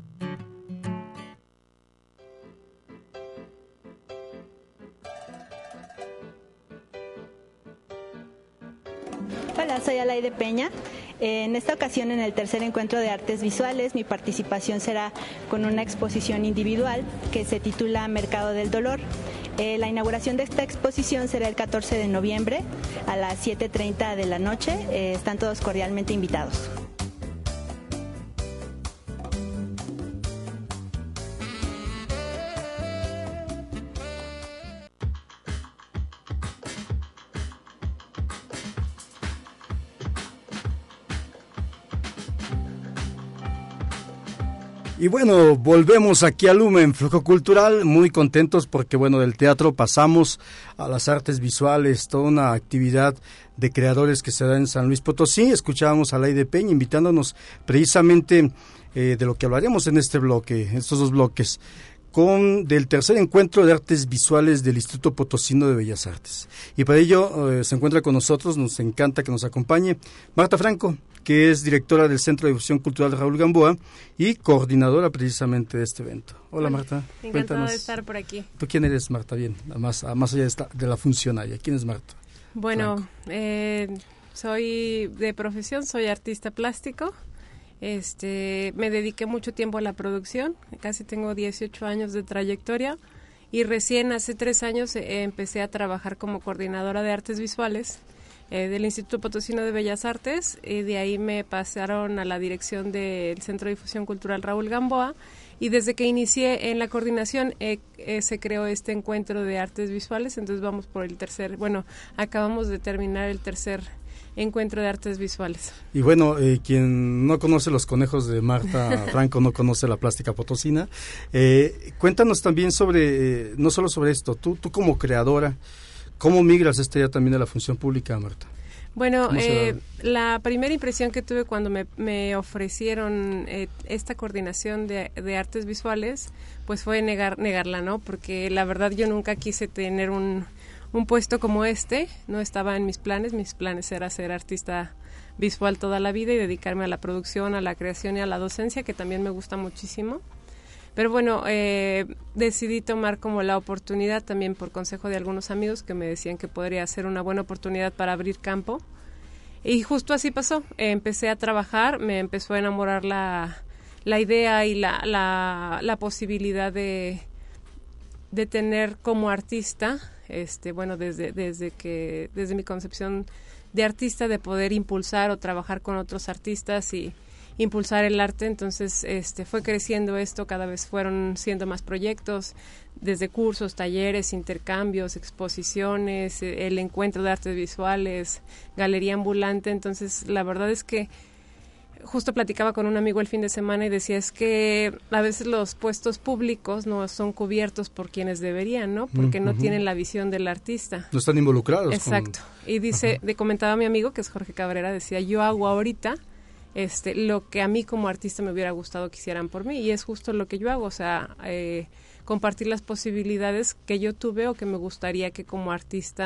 Hola, soy Alaide Peña. En esta ocasión, en el tercer encuentro de artes visuales, mi participación será con una exposición individual que se titula Mercado del Dolor. Eh, la inauguración de esta exposición será el catorce de noviembre a las siete treinta de la noche. Eh, están todos cordialmente invitados. Y bueno, volvemos aquí a Lumen, Flujo Cultural, muy contentos porque bueno, del teatro pasamos a las artes visuales, toda una actividad de creadores que se da en San Luis Potosí. Escuchábamos a Alaide Peña invitándonos precisamente eh, de lo que hablaremos en este bloque, estos dos bloques, con del tercer encuentro de artes visuales del Instituto Potosino de Bellas Artes. Y para ello eh, se encuentra con nosotros, nos encanta que nos acompañe Marta Franco, que es directora del Centro de Difusión Cultural de Raúl Gamboa y coordinadora precisamente de este evento. Hola, Marta. Encantada Cuéntanos, de estar por aquí. ¿Tú quién eres, Marta? Bien, más, más allá de, esta, de la funcionaria, ¿quién es Marta? Bueno, eh, soy de profesión, soy artista plástico. Este, me dediqué mucho tiempo a la producción, casi tengo dieciocho años de trayectoria y recién hace tres años eh, empecé a trabajar como coordinadora de artes visuales eh, del Instituto Potosino de Bellas Artes, y de ahí me pasaron a la dirección del Centro de Difusión Cultural Raúl Gamboa, y desde que inicié en la coordinación eh, eh, se creó este encuentro de artes visuales. Entonces vamos por el tercer, bueno, acabamos de terminar el tercer encuentro de artes visuales. Y bueno, eh, quien no conoce los conejos de Marta Franco no conoce la plástica potosina. Eh, cuéntanos también sobre, eh, no solo sobre esto, tú, tú como creadora, ¿cómo migras este ya también a la función pública, Marta? Bueno, eh, la primera impresión que tuve cuando me, me ofrecieron eh, esta coordinación de, de artes visuales, pues fue negar, negarla, ¿no? Porque la verdad yo nunca quise tener un, un puesto como este, no estaba en mis planes, mis planes era ser artista visual toda la vida y dedicarme a la producción, a la creación y a la docencia, que también me gusta muchísimo. Pero bueno, eh, decidí tomar como la oportunidad, también por consejo de algunos amigos que me decían que podría ser una buena oportunidad para abrir campo. Y justo así pasó. Eh, empecé a trabajar, me empezó a enamorar la, la idea y la, la, la posibilidad de, de tener como artista, este, bueno, desde, desde, que, desde mi concepción de artista, de poder impulsar o trabajar con otros artistas y impulsar el arte. Entonces este fue creciendo esto, cada vez fueron siendo más proyectos, desde cursos, talleres, intercambios, exposiciones, el encuentro de artes visuales, galería ambulante. Entonces la verdad es que justo platicaba con un amigo el fin de semana y decía, es que a veces los puestos públicos no son cubiertos por quienes deberían, ¿no? Porque uh-huh. no tienen la visión del artista. No están involucrados. Exacto. Con... Y dice, uh-huh. de comentaba mi amigo, que es Jorge Cabrera, decía, yo hago ahorita Este, lo que a mí como artista me hubiera gustado que hicieran por mí, y es justo lo que yo hago, o sea, eh, compartir las posibilidades que yo tuve o que me gustaría que como artista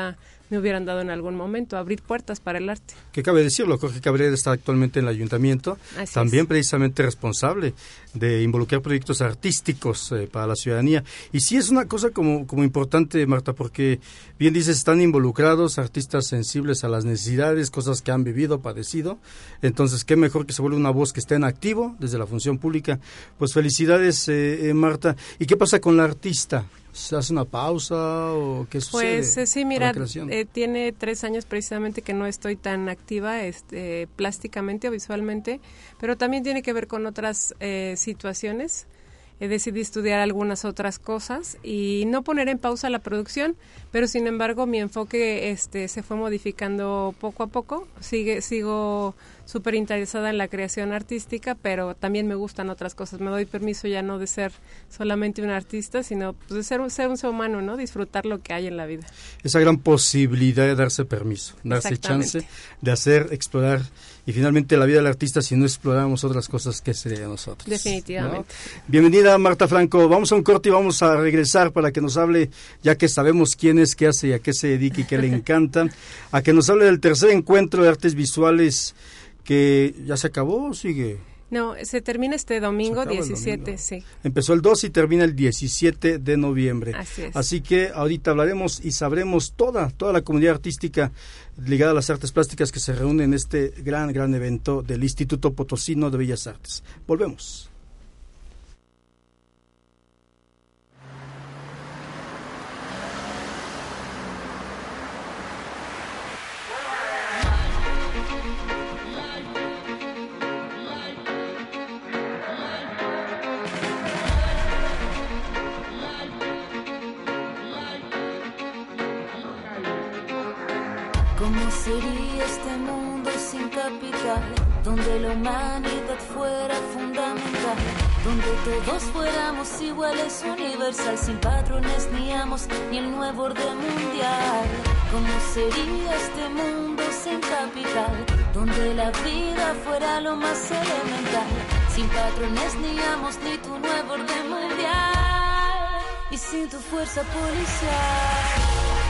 me hubieran dado en algún momento, abrir puertas para el arte. Que cabe decirlo, Jorge Cabrera está actualmente en el ayuntamiento, Así también es. precisamente responsable de involucrar proyectos artísticos eh, para la ciudadanía. Y sí es una cosa como, como importante, Marta, porque bien dices, están involucrados artistas sensibles a las necesidades, cosas que han vivido, padecido. Entonces, qué mejor que se vuelva una voz que esté en activo desde la función pública. Pues felicidades, eh, eh, Marta. ¿Y qué pasa con la artista? ¿Se hace una pausa o qué sucede? Pues eh, sí, con mira, la creación? eh, tiene tres años precisamente que no estoy tan activa este, plásticamente o visualmente, pero también tiene que ver con otras eh, situaciones. Eh, decidí estudiar algunas otras cosas y no poner en pausa la producción, pero sin embargo mi enfoque este, se fue modificando poco a poco. Sigue, sigo súper interesada en la creación artística, pero también me gustan otras cosas. Me doy permiso ya no de ser solamente un artista, sino pues, de ser un, ser un ser humano, ¿no? Disfrutar lo que hay en la vida. Esa gran posibilidad de darse permiso, darse chance de hacer, explorar. Y finalmente la vida del artista, si no exploramos otras cosas, ¿qué sería de nosotros? Definitivamente. ¿No? Bienvenida, Marta Franco. Vamos a un corte y vamos a regresar para que nos hable, ya que sabemos quién es, qué hace y a qué se dedica y qué le encanta, a que nos hable del tercer encuentro de artes visuales que ya se acabó o sigue. No, se termina este domingo diecisiete, domingo. Sí. Empezó el dos y termina el diecisiete de noviembre. Así es. Así que ahorita hablaremos y sabremos toda, toda la comunidad artística ligada a las artes plásticas que se reúne en este gran, gran evento del Instituto Potosino de Bellas Artes. Volvemos. ¿Cómo sería este mundo sin capital? Donde la humanidad fuera fundamental, donde todos fuéramos iguales, universal, sin patrones ni amos, ni el nuevo orden mundial. ¿Cómo sería este mundo sin capital? Donde la vida fuera lo más elemental, sin patrones ni amos, ni tu nuevo orden mundial, y sin tu fuerza policial.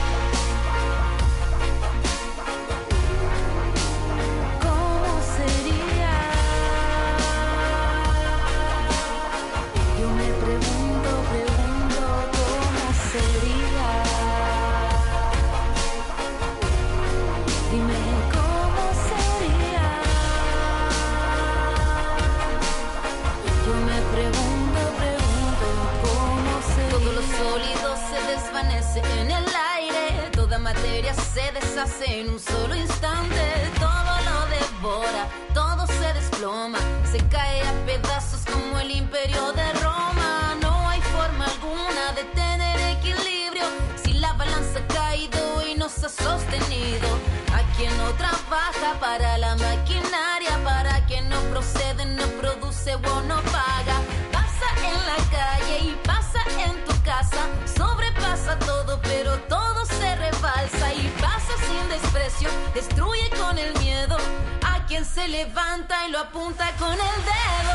En el aire, toda materia se deshace en un solo instante. Todo lo devora, todo se desploma, se cae a pedazos como el imperio de Roma. No hay forma alguna de tener equilibrio si la balanza ha caído y no se ha sostenido. A quien no trabaja para la maquinaria, para quien no procede, no produce o no paga. Pasa en la calle y pasa en tu casa, sobrepasa todo, pero todo se rebalsa y pasa sin desprecio, destruye con el miedo a quien se levanta y lo apunta con el dedo.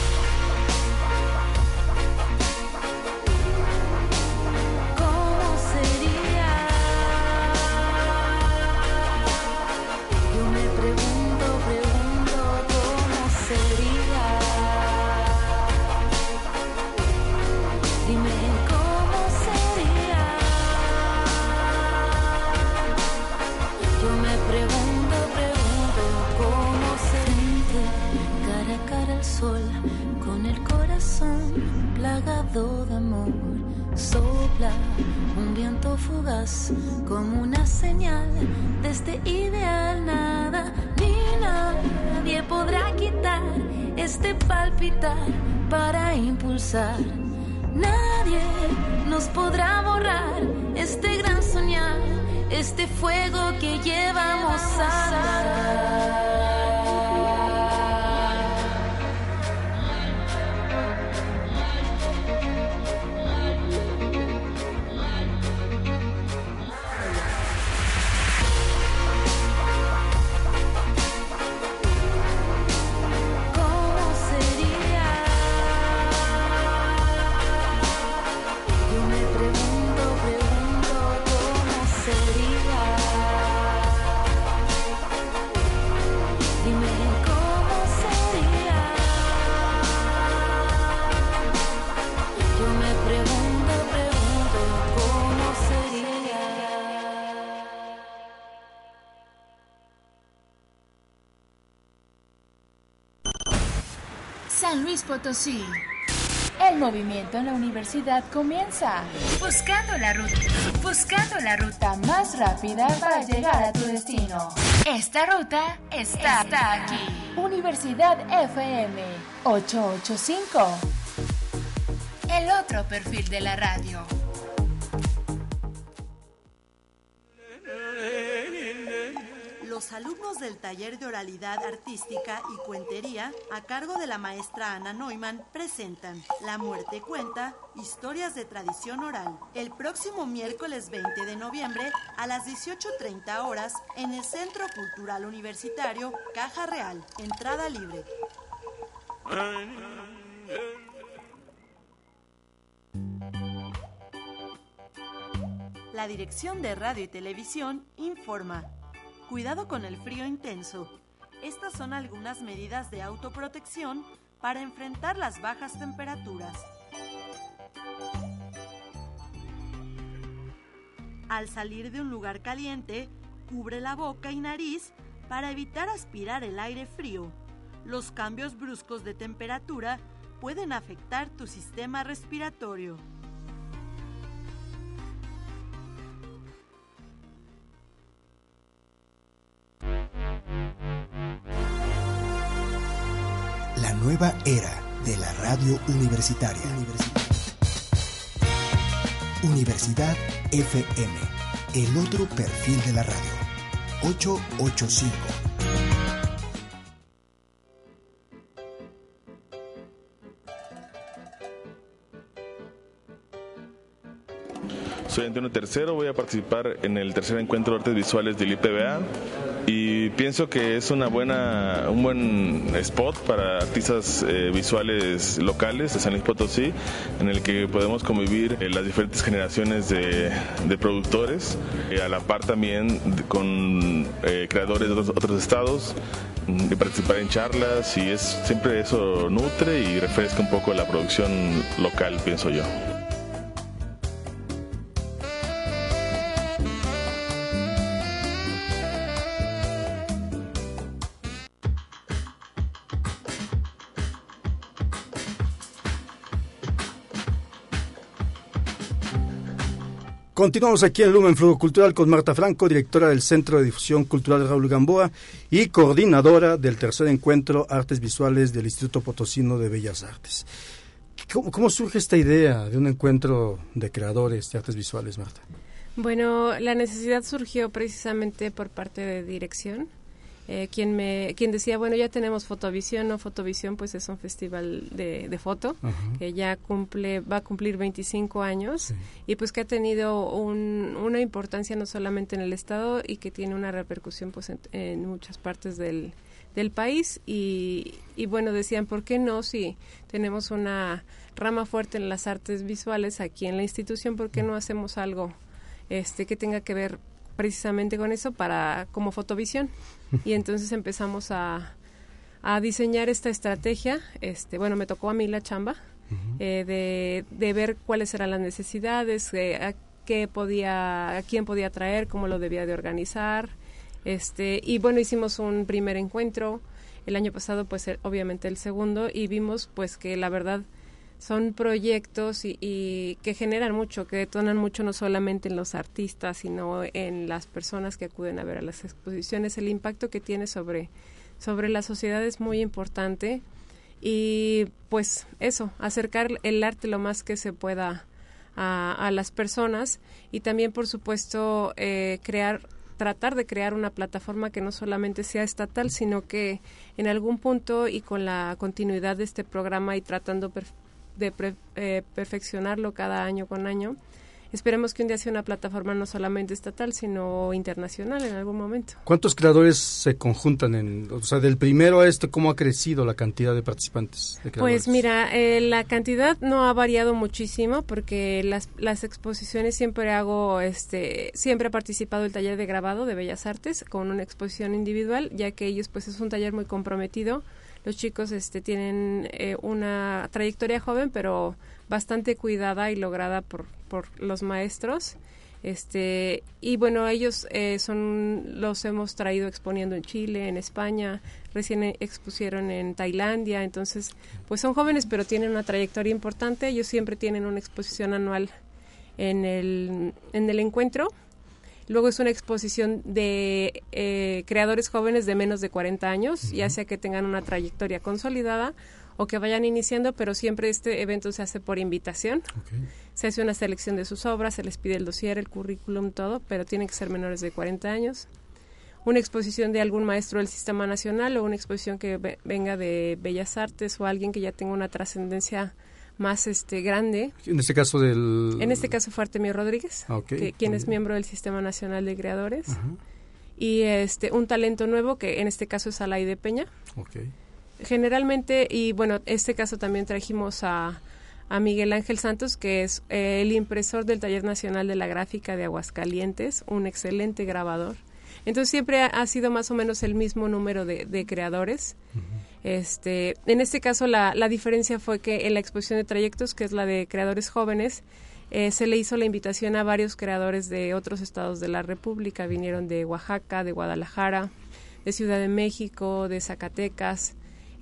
Sol, con el corazón plagado de amor, sopla un viento fugaz como una señal de este ideal. Nada ni nadie podrá quitar este palpitar para impulsar. Nadie nos podrá borrar este gran soñar, este fuego que llevamos a dar. Yo me pregunto, pregunto cómo sería. Dime cómo sería. Yo me pregunto, pregunto cómo sería. San Luis Potosí. El movimiento en la universidad comienza. Buscando la ruta, buscando la ruta más rápida para llegar a tu destino. Esta ruta está, está aquí. Universidad F M ochocientos ochenta y cinco. El otro perfil de la radio. Los alumnos del taller de oralidad artística y cuentería, a cargo de la maestra Ana Neumann, presentan La Muerte Cuenta, historias de tradición oral, el próximo miércoles veinte de noviembre a las dieciocho treinta horas en el Centro Cultural Universitario Caja Real, entrada libre. La Dirección de Radio y Televisión informa. Cuidado con el frío intenso. Estas son algunas medidas de autoprotección para enfrentar las bajas temperaturas. Al salir de un lugar caliente, cubre la boca y nariz para evitar aspirar el aire frío. Los cambios bruscos de temperatura pueden afectar tu sistema respiratorio. La nueva era de la radio universitaria. Universidad F M, el otro perfil de la radio. ochocientos ochenta y cinco. Soy Antonio Tercero, voy a participar en el tercer encuentro de artes visuales del I P B A y pienso que es una buena, un buen spot para artistas eh, visuales locales de San Luis Potosí, en el que podemos convivir eh, las diferentes generaciones de, de productores, eh, a la par también de, con eh, creadores de otros, otros estados, de participar en charlas, y es siempre eso nutre y refresca un poco la producción local, pienso yo. Continuamos aquí en Lumen Flujo Cultural con Marta Franco, directora del Centro de Difusión Cultural Raúl Gamboa y coordinadora del tercer encuentro Artes Visuales del Instituto Potosino de Bellas Artes. ¿Cómo, cómo surge esta idea de un encuentro de creadores de artes visuales, Marta? Bueno, la necesidad surgió precisamente por parte de dirección. Eh, quien me quien decía, bueno, ya tenemos Fotovisión, ¿no? Fotovisión pues es un festival de, de foto, uh-huh, que ya cumple va a cumplir veinticinco años, sí, y pues que ha tenido un, una importancia no solamente en el estado y que tiene una repercusión pues en, en muchas partes del, del país y, y bueno, decían, ¿por qué no? Si tenemos una rama fuerte en las artes visuales aquí en la institución, ¿por qué no hacemos algo este que tenga que ver precisamente con eso para como Fotovisión? Y entonces empezamos a, a diseñar esta estrategia. Este, bueno, me tocó a mí la chamba, uh-huh, eh, de, de ver cuáles eran las necesidades, eh, a qué podía, a quién podía traer, cómo lo debía de organizar. Este, y bueno, hicimos un primer encuentro. El año pasado, pues, el, obviamente el segundo, y vimos, pues, que la verdad son proyectos y, y que generan mucho, que detonan mucho no solamente en los artistas, sino en las personas que acuden a ver a las exposiciones. El impacto que tiene sobre, sobre la sociedad es muy importante y pues eso, acercar el arte lo más que se pueda a, a las personas y también, por supuesto, eh, crear tratar de crear una plataforma que no solamente sea estatal, sino que en algún punto y con la continuidad de este programa y tratando perf- de pre, eh, perfeccionarlo cada año con año, esperemos que un día sea una plataforma no solamente estatal, sino internacional en algún momento. ¿Cuántos creadores se conjuntan en, o sea, del primero a este, cómo ha crecido la cantidad de participantes? De pues mira, eh, la cantidad no ha variado muchísimo porque las, las exposiciones siempre hago, este, siempre ha participado el taller de grabado de Bellas Artes con una exposición individual, ya que ellos pues es un taller muy comprometido. Los chicos este, tienen eh, una trayectoria joven, pero bastante cuidada y lograda por, por los maestros. Este, y bueno, ellos eh, son los hemos traído exponiendo en Chile, en España, recién expusieron en Tailandia, entonces pues son jóvenes pero tienen una trayectoria importante. Ellos siempre tienen una exposición anual en el, en el encuentro. Luego es una exposición de eh, creadores jóvenes de menos de cuarenta años, uh-huh. ya sea que tengan una trayectoria consolidada o que vayan iniciando, pero siempre este evento se hace por invitación. Okay. Se hace una selección de sus obras, se les pide el dossier, el currículum, todo, pero tienen que ser menores de cuarenta años. Una exposición de algún maestro del Sistema Nacional o una exposición que ve- venga de Bellas Artes o alguien que ya tenga una trascendencia más este grande. En este caso del... En este caso fue Artemio Rodríguez, okay, que, quien es miembro del Sistema Nacional de Creadores. Uh-huh. Y este un talento nuevo, que en este caso es Alaide Peña. Okay. Generalmente, y bueno, este caso también trajimos a, a Miguel Ángel Santos, que es eh, el impresor del Taller Nacional de la Gráfica de Aguascalientes, un excelente grabador. Entonces siempre ha, ha sido más o menos el mismo número de, de creadores. Uh-huh. Este, en este caso la, la diferencia fue que en la exposición de trayectos, que es la de creadores jóvenes, eh, se le hizo la invitación a varios creadores de otros estados de la República. Vinieron de Oaxaca, de Guadalajara, de Ciudad de México, de Zacatecas.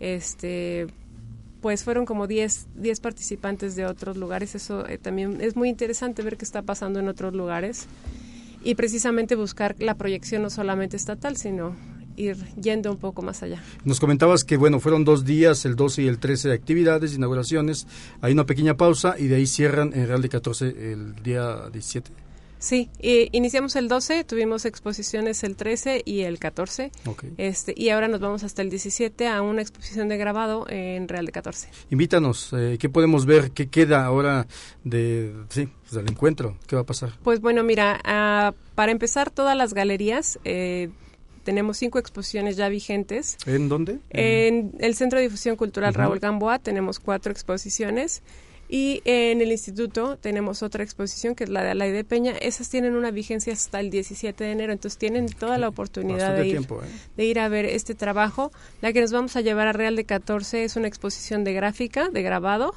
Este, pues fueron como diez participantes de otros lugares. Eso eh, también es muy interesante ver qué está pasando en otros lugares y precisamente buscar la proyección no solamente estatal, sino ir yendo un poco más allá. Nos comentabas que, bueno, fueron dos días, el doce y el trece de actividades, inauguraciones, hay una pequeña pausa y de ahí cierran en Real de catorce el día diecisiete. Sí, eh, iniciamos el doce, tuvimos exposiciones el trece y el catorce, okay. este, y ahora nos vamos hasta el diecisiete a una exposición de grabado en Real de catorce. Invítanos, eh, ¿qué podemos ver? ¿Qué queda ahora de, sí, pues del encuentro? ¿Qué va a pasar? Pues bueno, mira, uh, para empezar todas las galerías, eh, tenemos cinco exposiciones ya vigentes. ¿En dónde? En el Centro de Difusión Cultural uh-huh. Raúl Gamboa tenemos cuatro exposiciones. Y en el instituto tenemos otra exposición que es la de Alaide Peña. Esas tienen una vigencia hasta el diecisiete de enero, entonces tienen toda la oportunidad de ir, tiempo, ¿eh? de ir a ver este trabajo. La que nos vamos a llevar a Real de catorce es una exposición de gráfica, de grabado.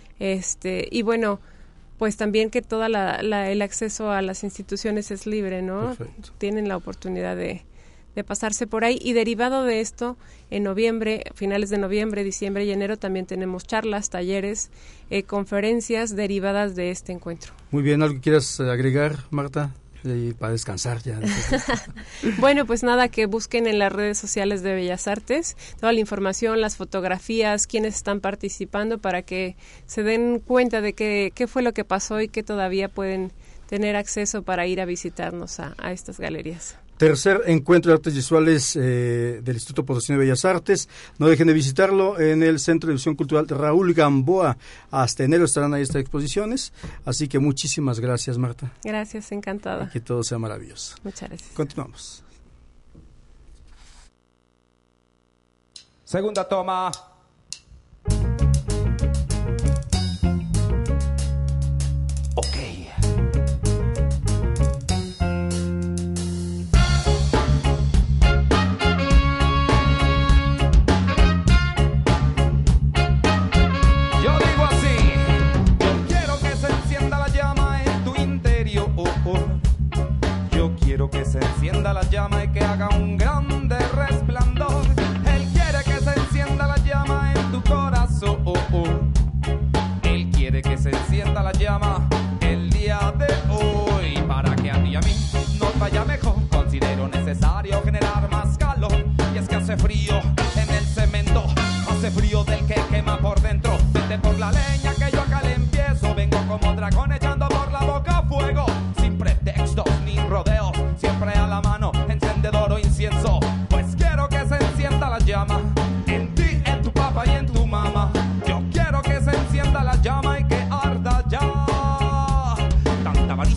este Y bueno, pues también que todo el acceso a las instituciones es libre, ¿no? Perfecto. Tienen la oportunidad de... de pasarse por ahí, y derivado de esto, en noviembre, finales de noviembre, diciembre y enero también tenemos charlas, talleres, eh, conferencias derivadas de este encuentro. Muy bien, ¿algo que quieras agregar, Marta? Y para descansar ya. Bueno, pues nada, que busquen en las redes sociales de Bellas Artes toda la información, las fotografías, quiénes están participando, para que se den cuenta de qué, qué fue lo que pasó y que todavía pueden tener acceso para ir a visitarnos a, a estas galerías. Tercer encuentro de artes visuales eh, del Instituto Potosino de Bellas Artes. No dejen de visitarlo en el Centro de Difusión Cultural Raúl Gamboa. Hasta enero estarán ahí estas exposiciones. Así que muchísimas gracias, Marta. Gracias, encantada. Y que todo sea maravilloso. Muchas gracias. Continuamos. Segunda toma. Ok. Quiero que se encienda la llama y que haga un grande resplandor. Él quiere que se encienda la llama en tu corazón. Él quiere que se encienda la llama el día de hoy. Para que a ti y a mí nos vaya mejor, considero necesario generar más calor. Y es que hace frío en el cemento, hace frío del que quema por dentro. Vete por la leña que yo acá le empiezo. Vengo como dragón echando por la boca fuego, sin pretextos ni rodeos, siempre a la mano, encendedor o incienso. Pues quiero que se encienda la llama en ti, en tu papá y en tu mamá. Yo quiero que se encienda la llama y que arda ya. Tanta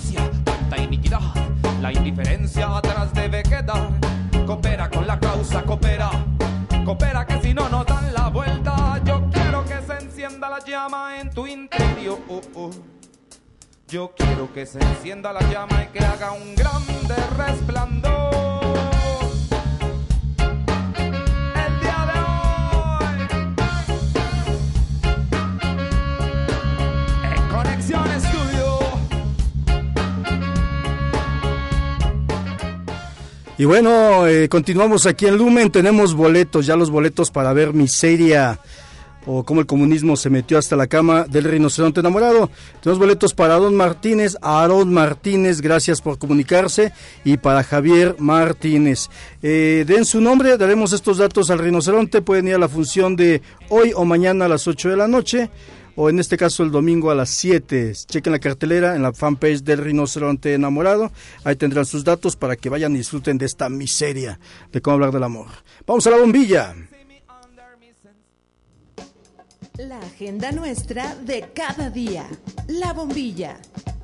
coopera que si no nos dan la vuelta. Yo quiero que se encienda la llama en tu interior. Yo quiero que se encienda la llama y que haga un grande resplandor. El día de hoy en Conexión Estudio. Y bueno, eh, continuamos aquí en Lumen, tenemos boletos, ya los boletos para ver Miseria, o cómo el comunismo se metió hasta la cama del rinoceronte enamorado. Tenemos boletos para Don Martínez, Aarón Martínez, gracias por comunicarse, y para Javier Martínez. Eh, den su nombre, daremos estos datos al rinoceronte, pueden ir a la función de hoy o mañana a las ocho de la noche, o en este caso el domingo a las siete. Chequen la cartelera en la fanpage del rinoceronte enamorado, ahí tendrán sus datos para que vayan y disfruten de esta miseria, de cómo hablar del amor. Vamos a la bombilla. La agenda nuestra de cada día. La bombilla.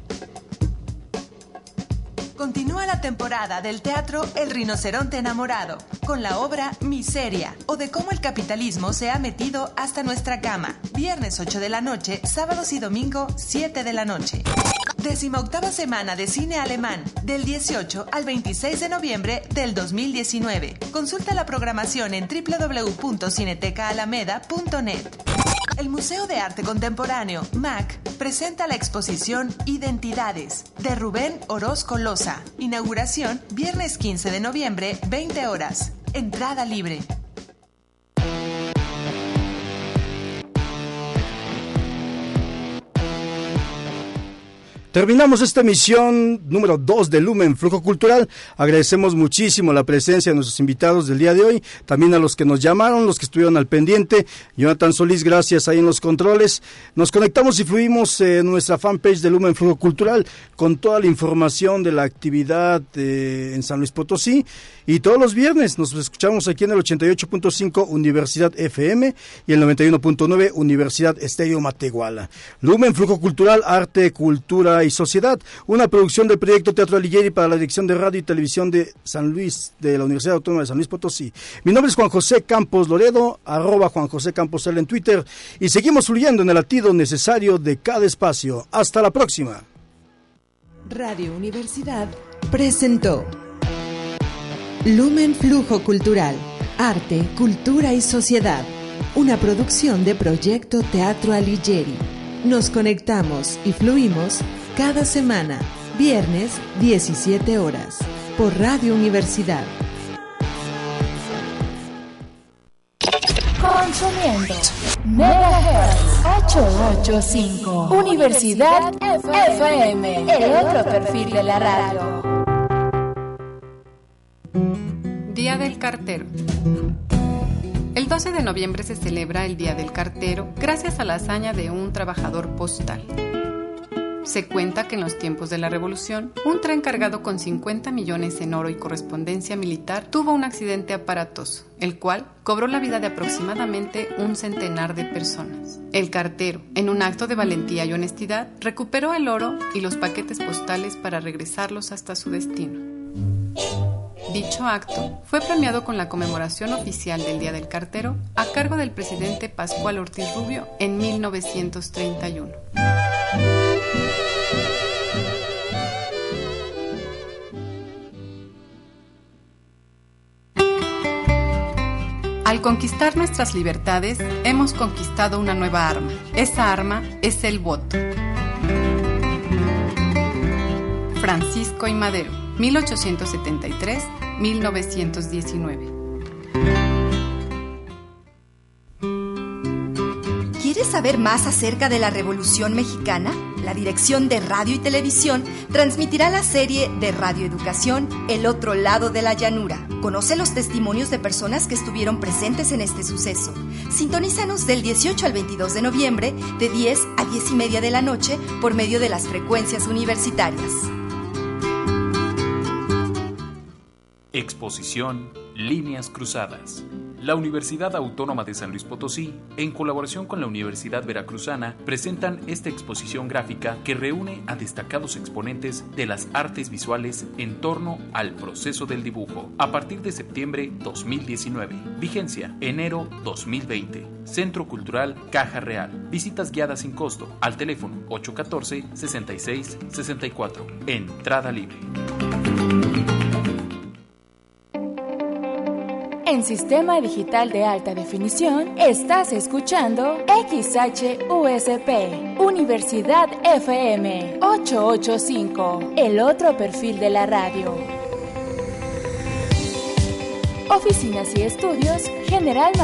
Continúa la temporada del teatro El Rinoceronte Enamorado, con la obra Miseria, o de cómo el capitalismo se ha metido hasta nuestra cama. Viernes ocho de la noche, sábados y domingo siete de la noche. Décima octava semana de cine alemán, del dieciocho al veintiséis de noviembre del dos mil diecinueve. Consulta la programación en doble u doble u doble u punto cineteca alameda punto net. El Museo de Arte Contemporáneo, M A C, presenta la exposición Identidades, de Rubén Orozco Loza. Inauguración, viernes quince de noviembre, veinte horas. Entrada libre. Terminamos esta emisión número dos de Lumen Flujo Cultural. Agradecemos muchísimo la presencia de nuestros invitados del día de hoy, también a los que nos llamaron, los que estuvieron al pendiente. Jonathan Solís, gracias ahí en los controles. Nos conectamos y fluimos en nuestra fanpage de Lumen Flujo Cultural con toda la información de la actividad eh, en San Luis Potosí. Y todos los viernes nos escuchamos aquí en el ochenta y ocho punto cinco Universidad F M y el noventa y uno punto nueve Universidad Estéreo Matehuala. Lumen Flujo Cultural, Arte, Cultura y Sociedad, una producción del proyecto Teatro Alighieri para la Dirección de Radio y Televisión de San Luis, de la Universidad Autónoma de San Luis Potosí. Mi nombre es Juan José Campos Loredo, arroba Juan José Campos L en Twitter, y seguimos fluyendo en el latido necesario de cada espacio. Hasta la próxima. Radio Universidad presentó Lumen Flujo Cultural, Arte, Cultura y Sociedad, una producción de Proyecto Teatro Alighieri. Nos conectamos y fluimos cada semana, viernes diecisiete horas, por Radio Universidad. Consumiendo Megahertz ochocientos ochenta y cinco Universidad F M, el otro perfil de la radio. Día del Cartero. El doce de noviembre se celebra el Día del Cartero gracias a la hazaña de un trabajador postal. Se cuenta que en los tiempos de la Revolución, un tren cargado con cincuenta millones en oro y correspondencia militar tuvo un accidente aparatoso, el cual cobró la vida de aproximadamente un centenar de personas. El cartero, en un acto de valentía y honestidad, recuperó el oro y los paquetes postales para regresarlos hasta su destino. Dicho acto fue premiado con la conmemoración oficial del Día del Cartero a cargo del presidente Pascual Ortiz Rubio en mil novecientos treinta y uno. Al conquistar nuestras libertades, hemos conquistado una nueva arma. Esa arma es el voto. Francisco I. Madero, mil ochocientos setenta y tres a mil novecientos diecinueve. ¿Quieres saber más acerca de la Revolución Mexicana? La Dirección de Radio y Televisión transmitirá la serie de radioeducación El Otro Lado de la Llanura. Conoce los testimonios de personas que estuvieron presentes en este suceso. Sintonízanos del dieciocho al veintidós de noviembre, de diez a diez y media de la noche, por medio de las frecuencias universitarias. Exposición Líneas Cruzadas. La Universidad Autónoma de San Luis Potosí, en colaboración con la Universidad Veracruzana, presentan esta exposición gráfica que reúne a destacados exponentes de las artes visuales en torno al proceso del dibujo, a partir de septiembre dos mil diecinueve. Vigencia, enero dos mil veinte. Centro Cultural Caja Real. Visitas guiadas sin costo, al teléfono ocho uno cuatro, seis seis seis cuatro. Entrada libre. En Sistema Digital de Alta Definición, estás escuchando X H U S P, Universidad F M ochocientos ochenta y cinco, el otro perfil de la radio. Oficinas y estudios, General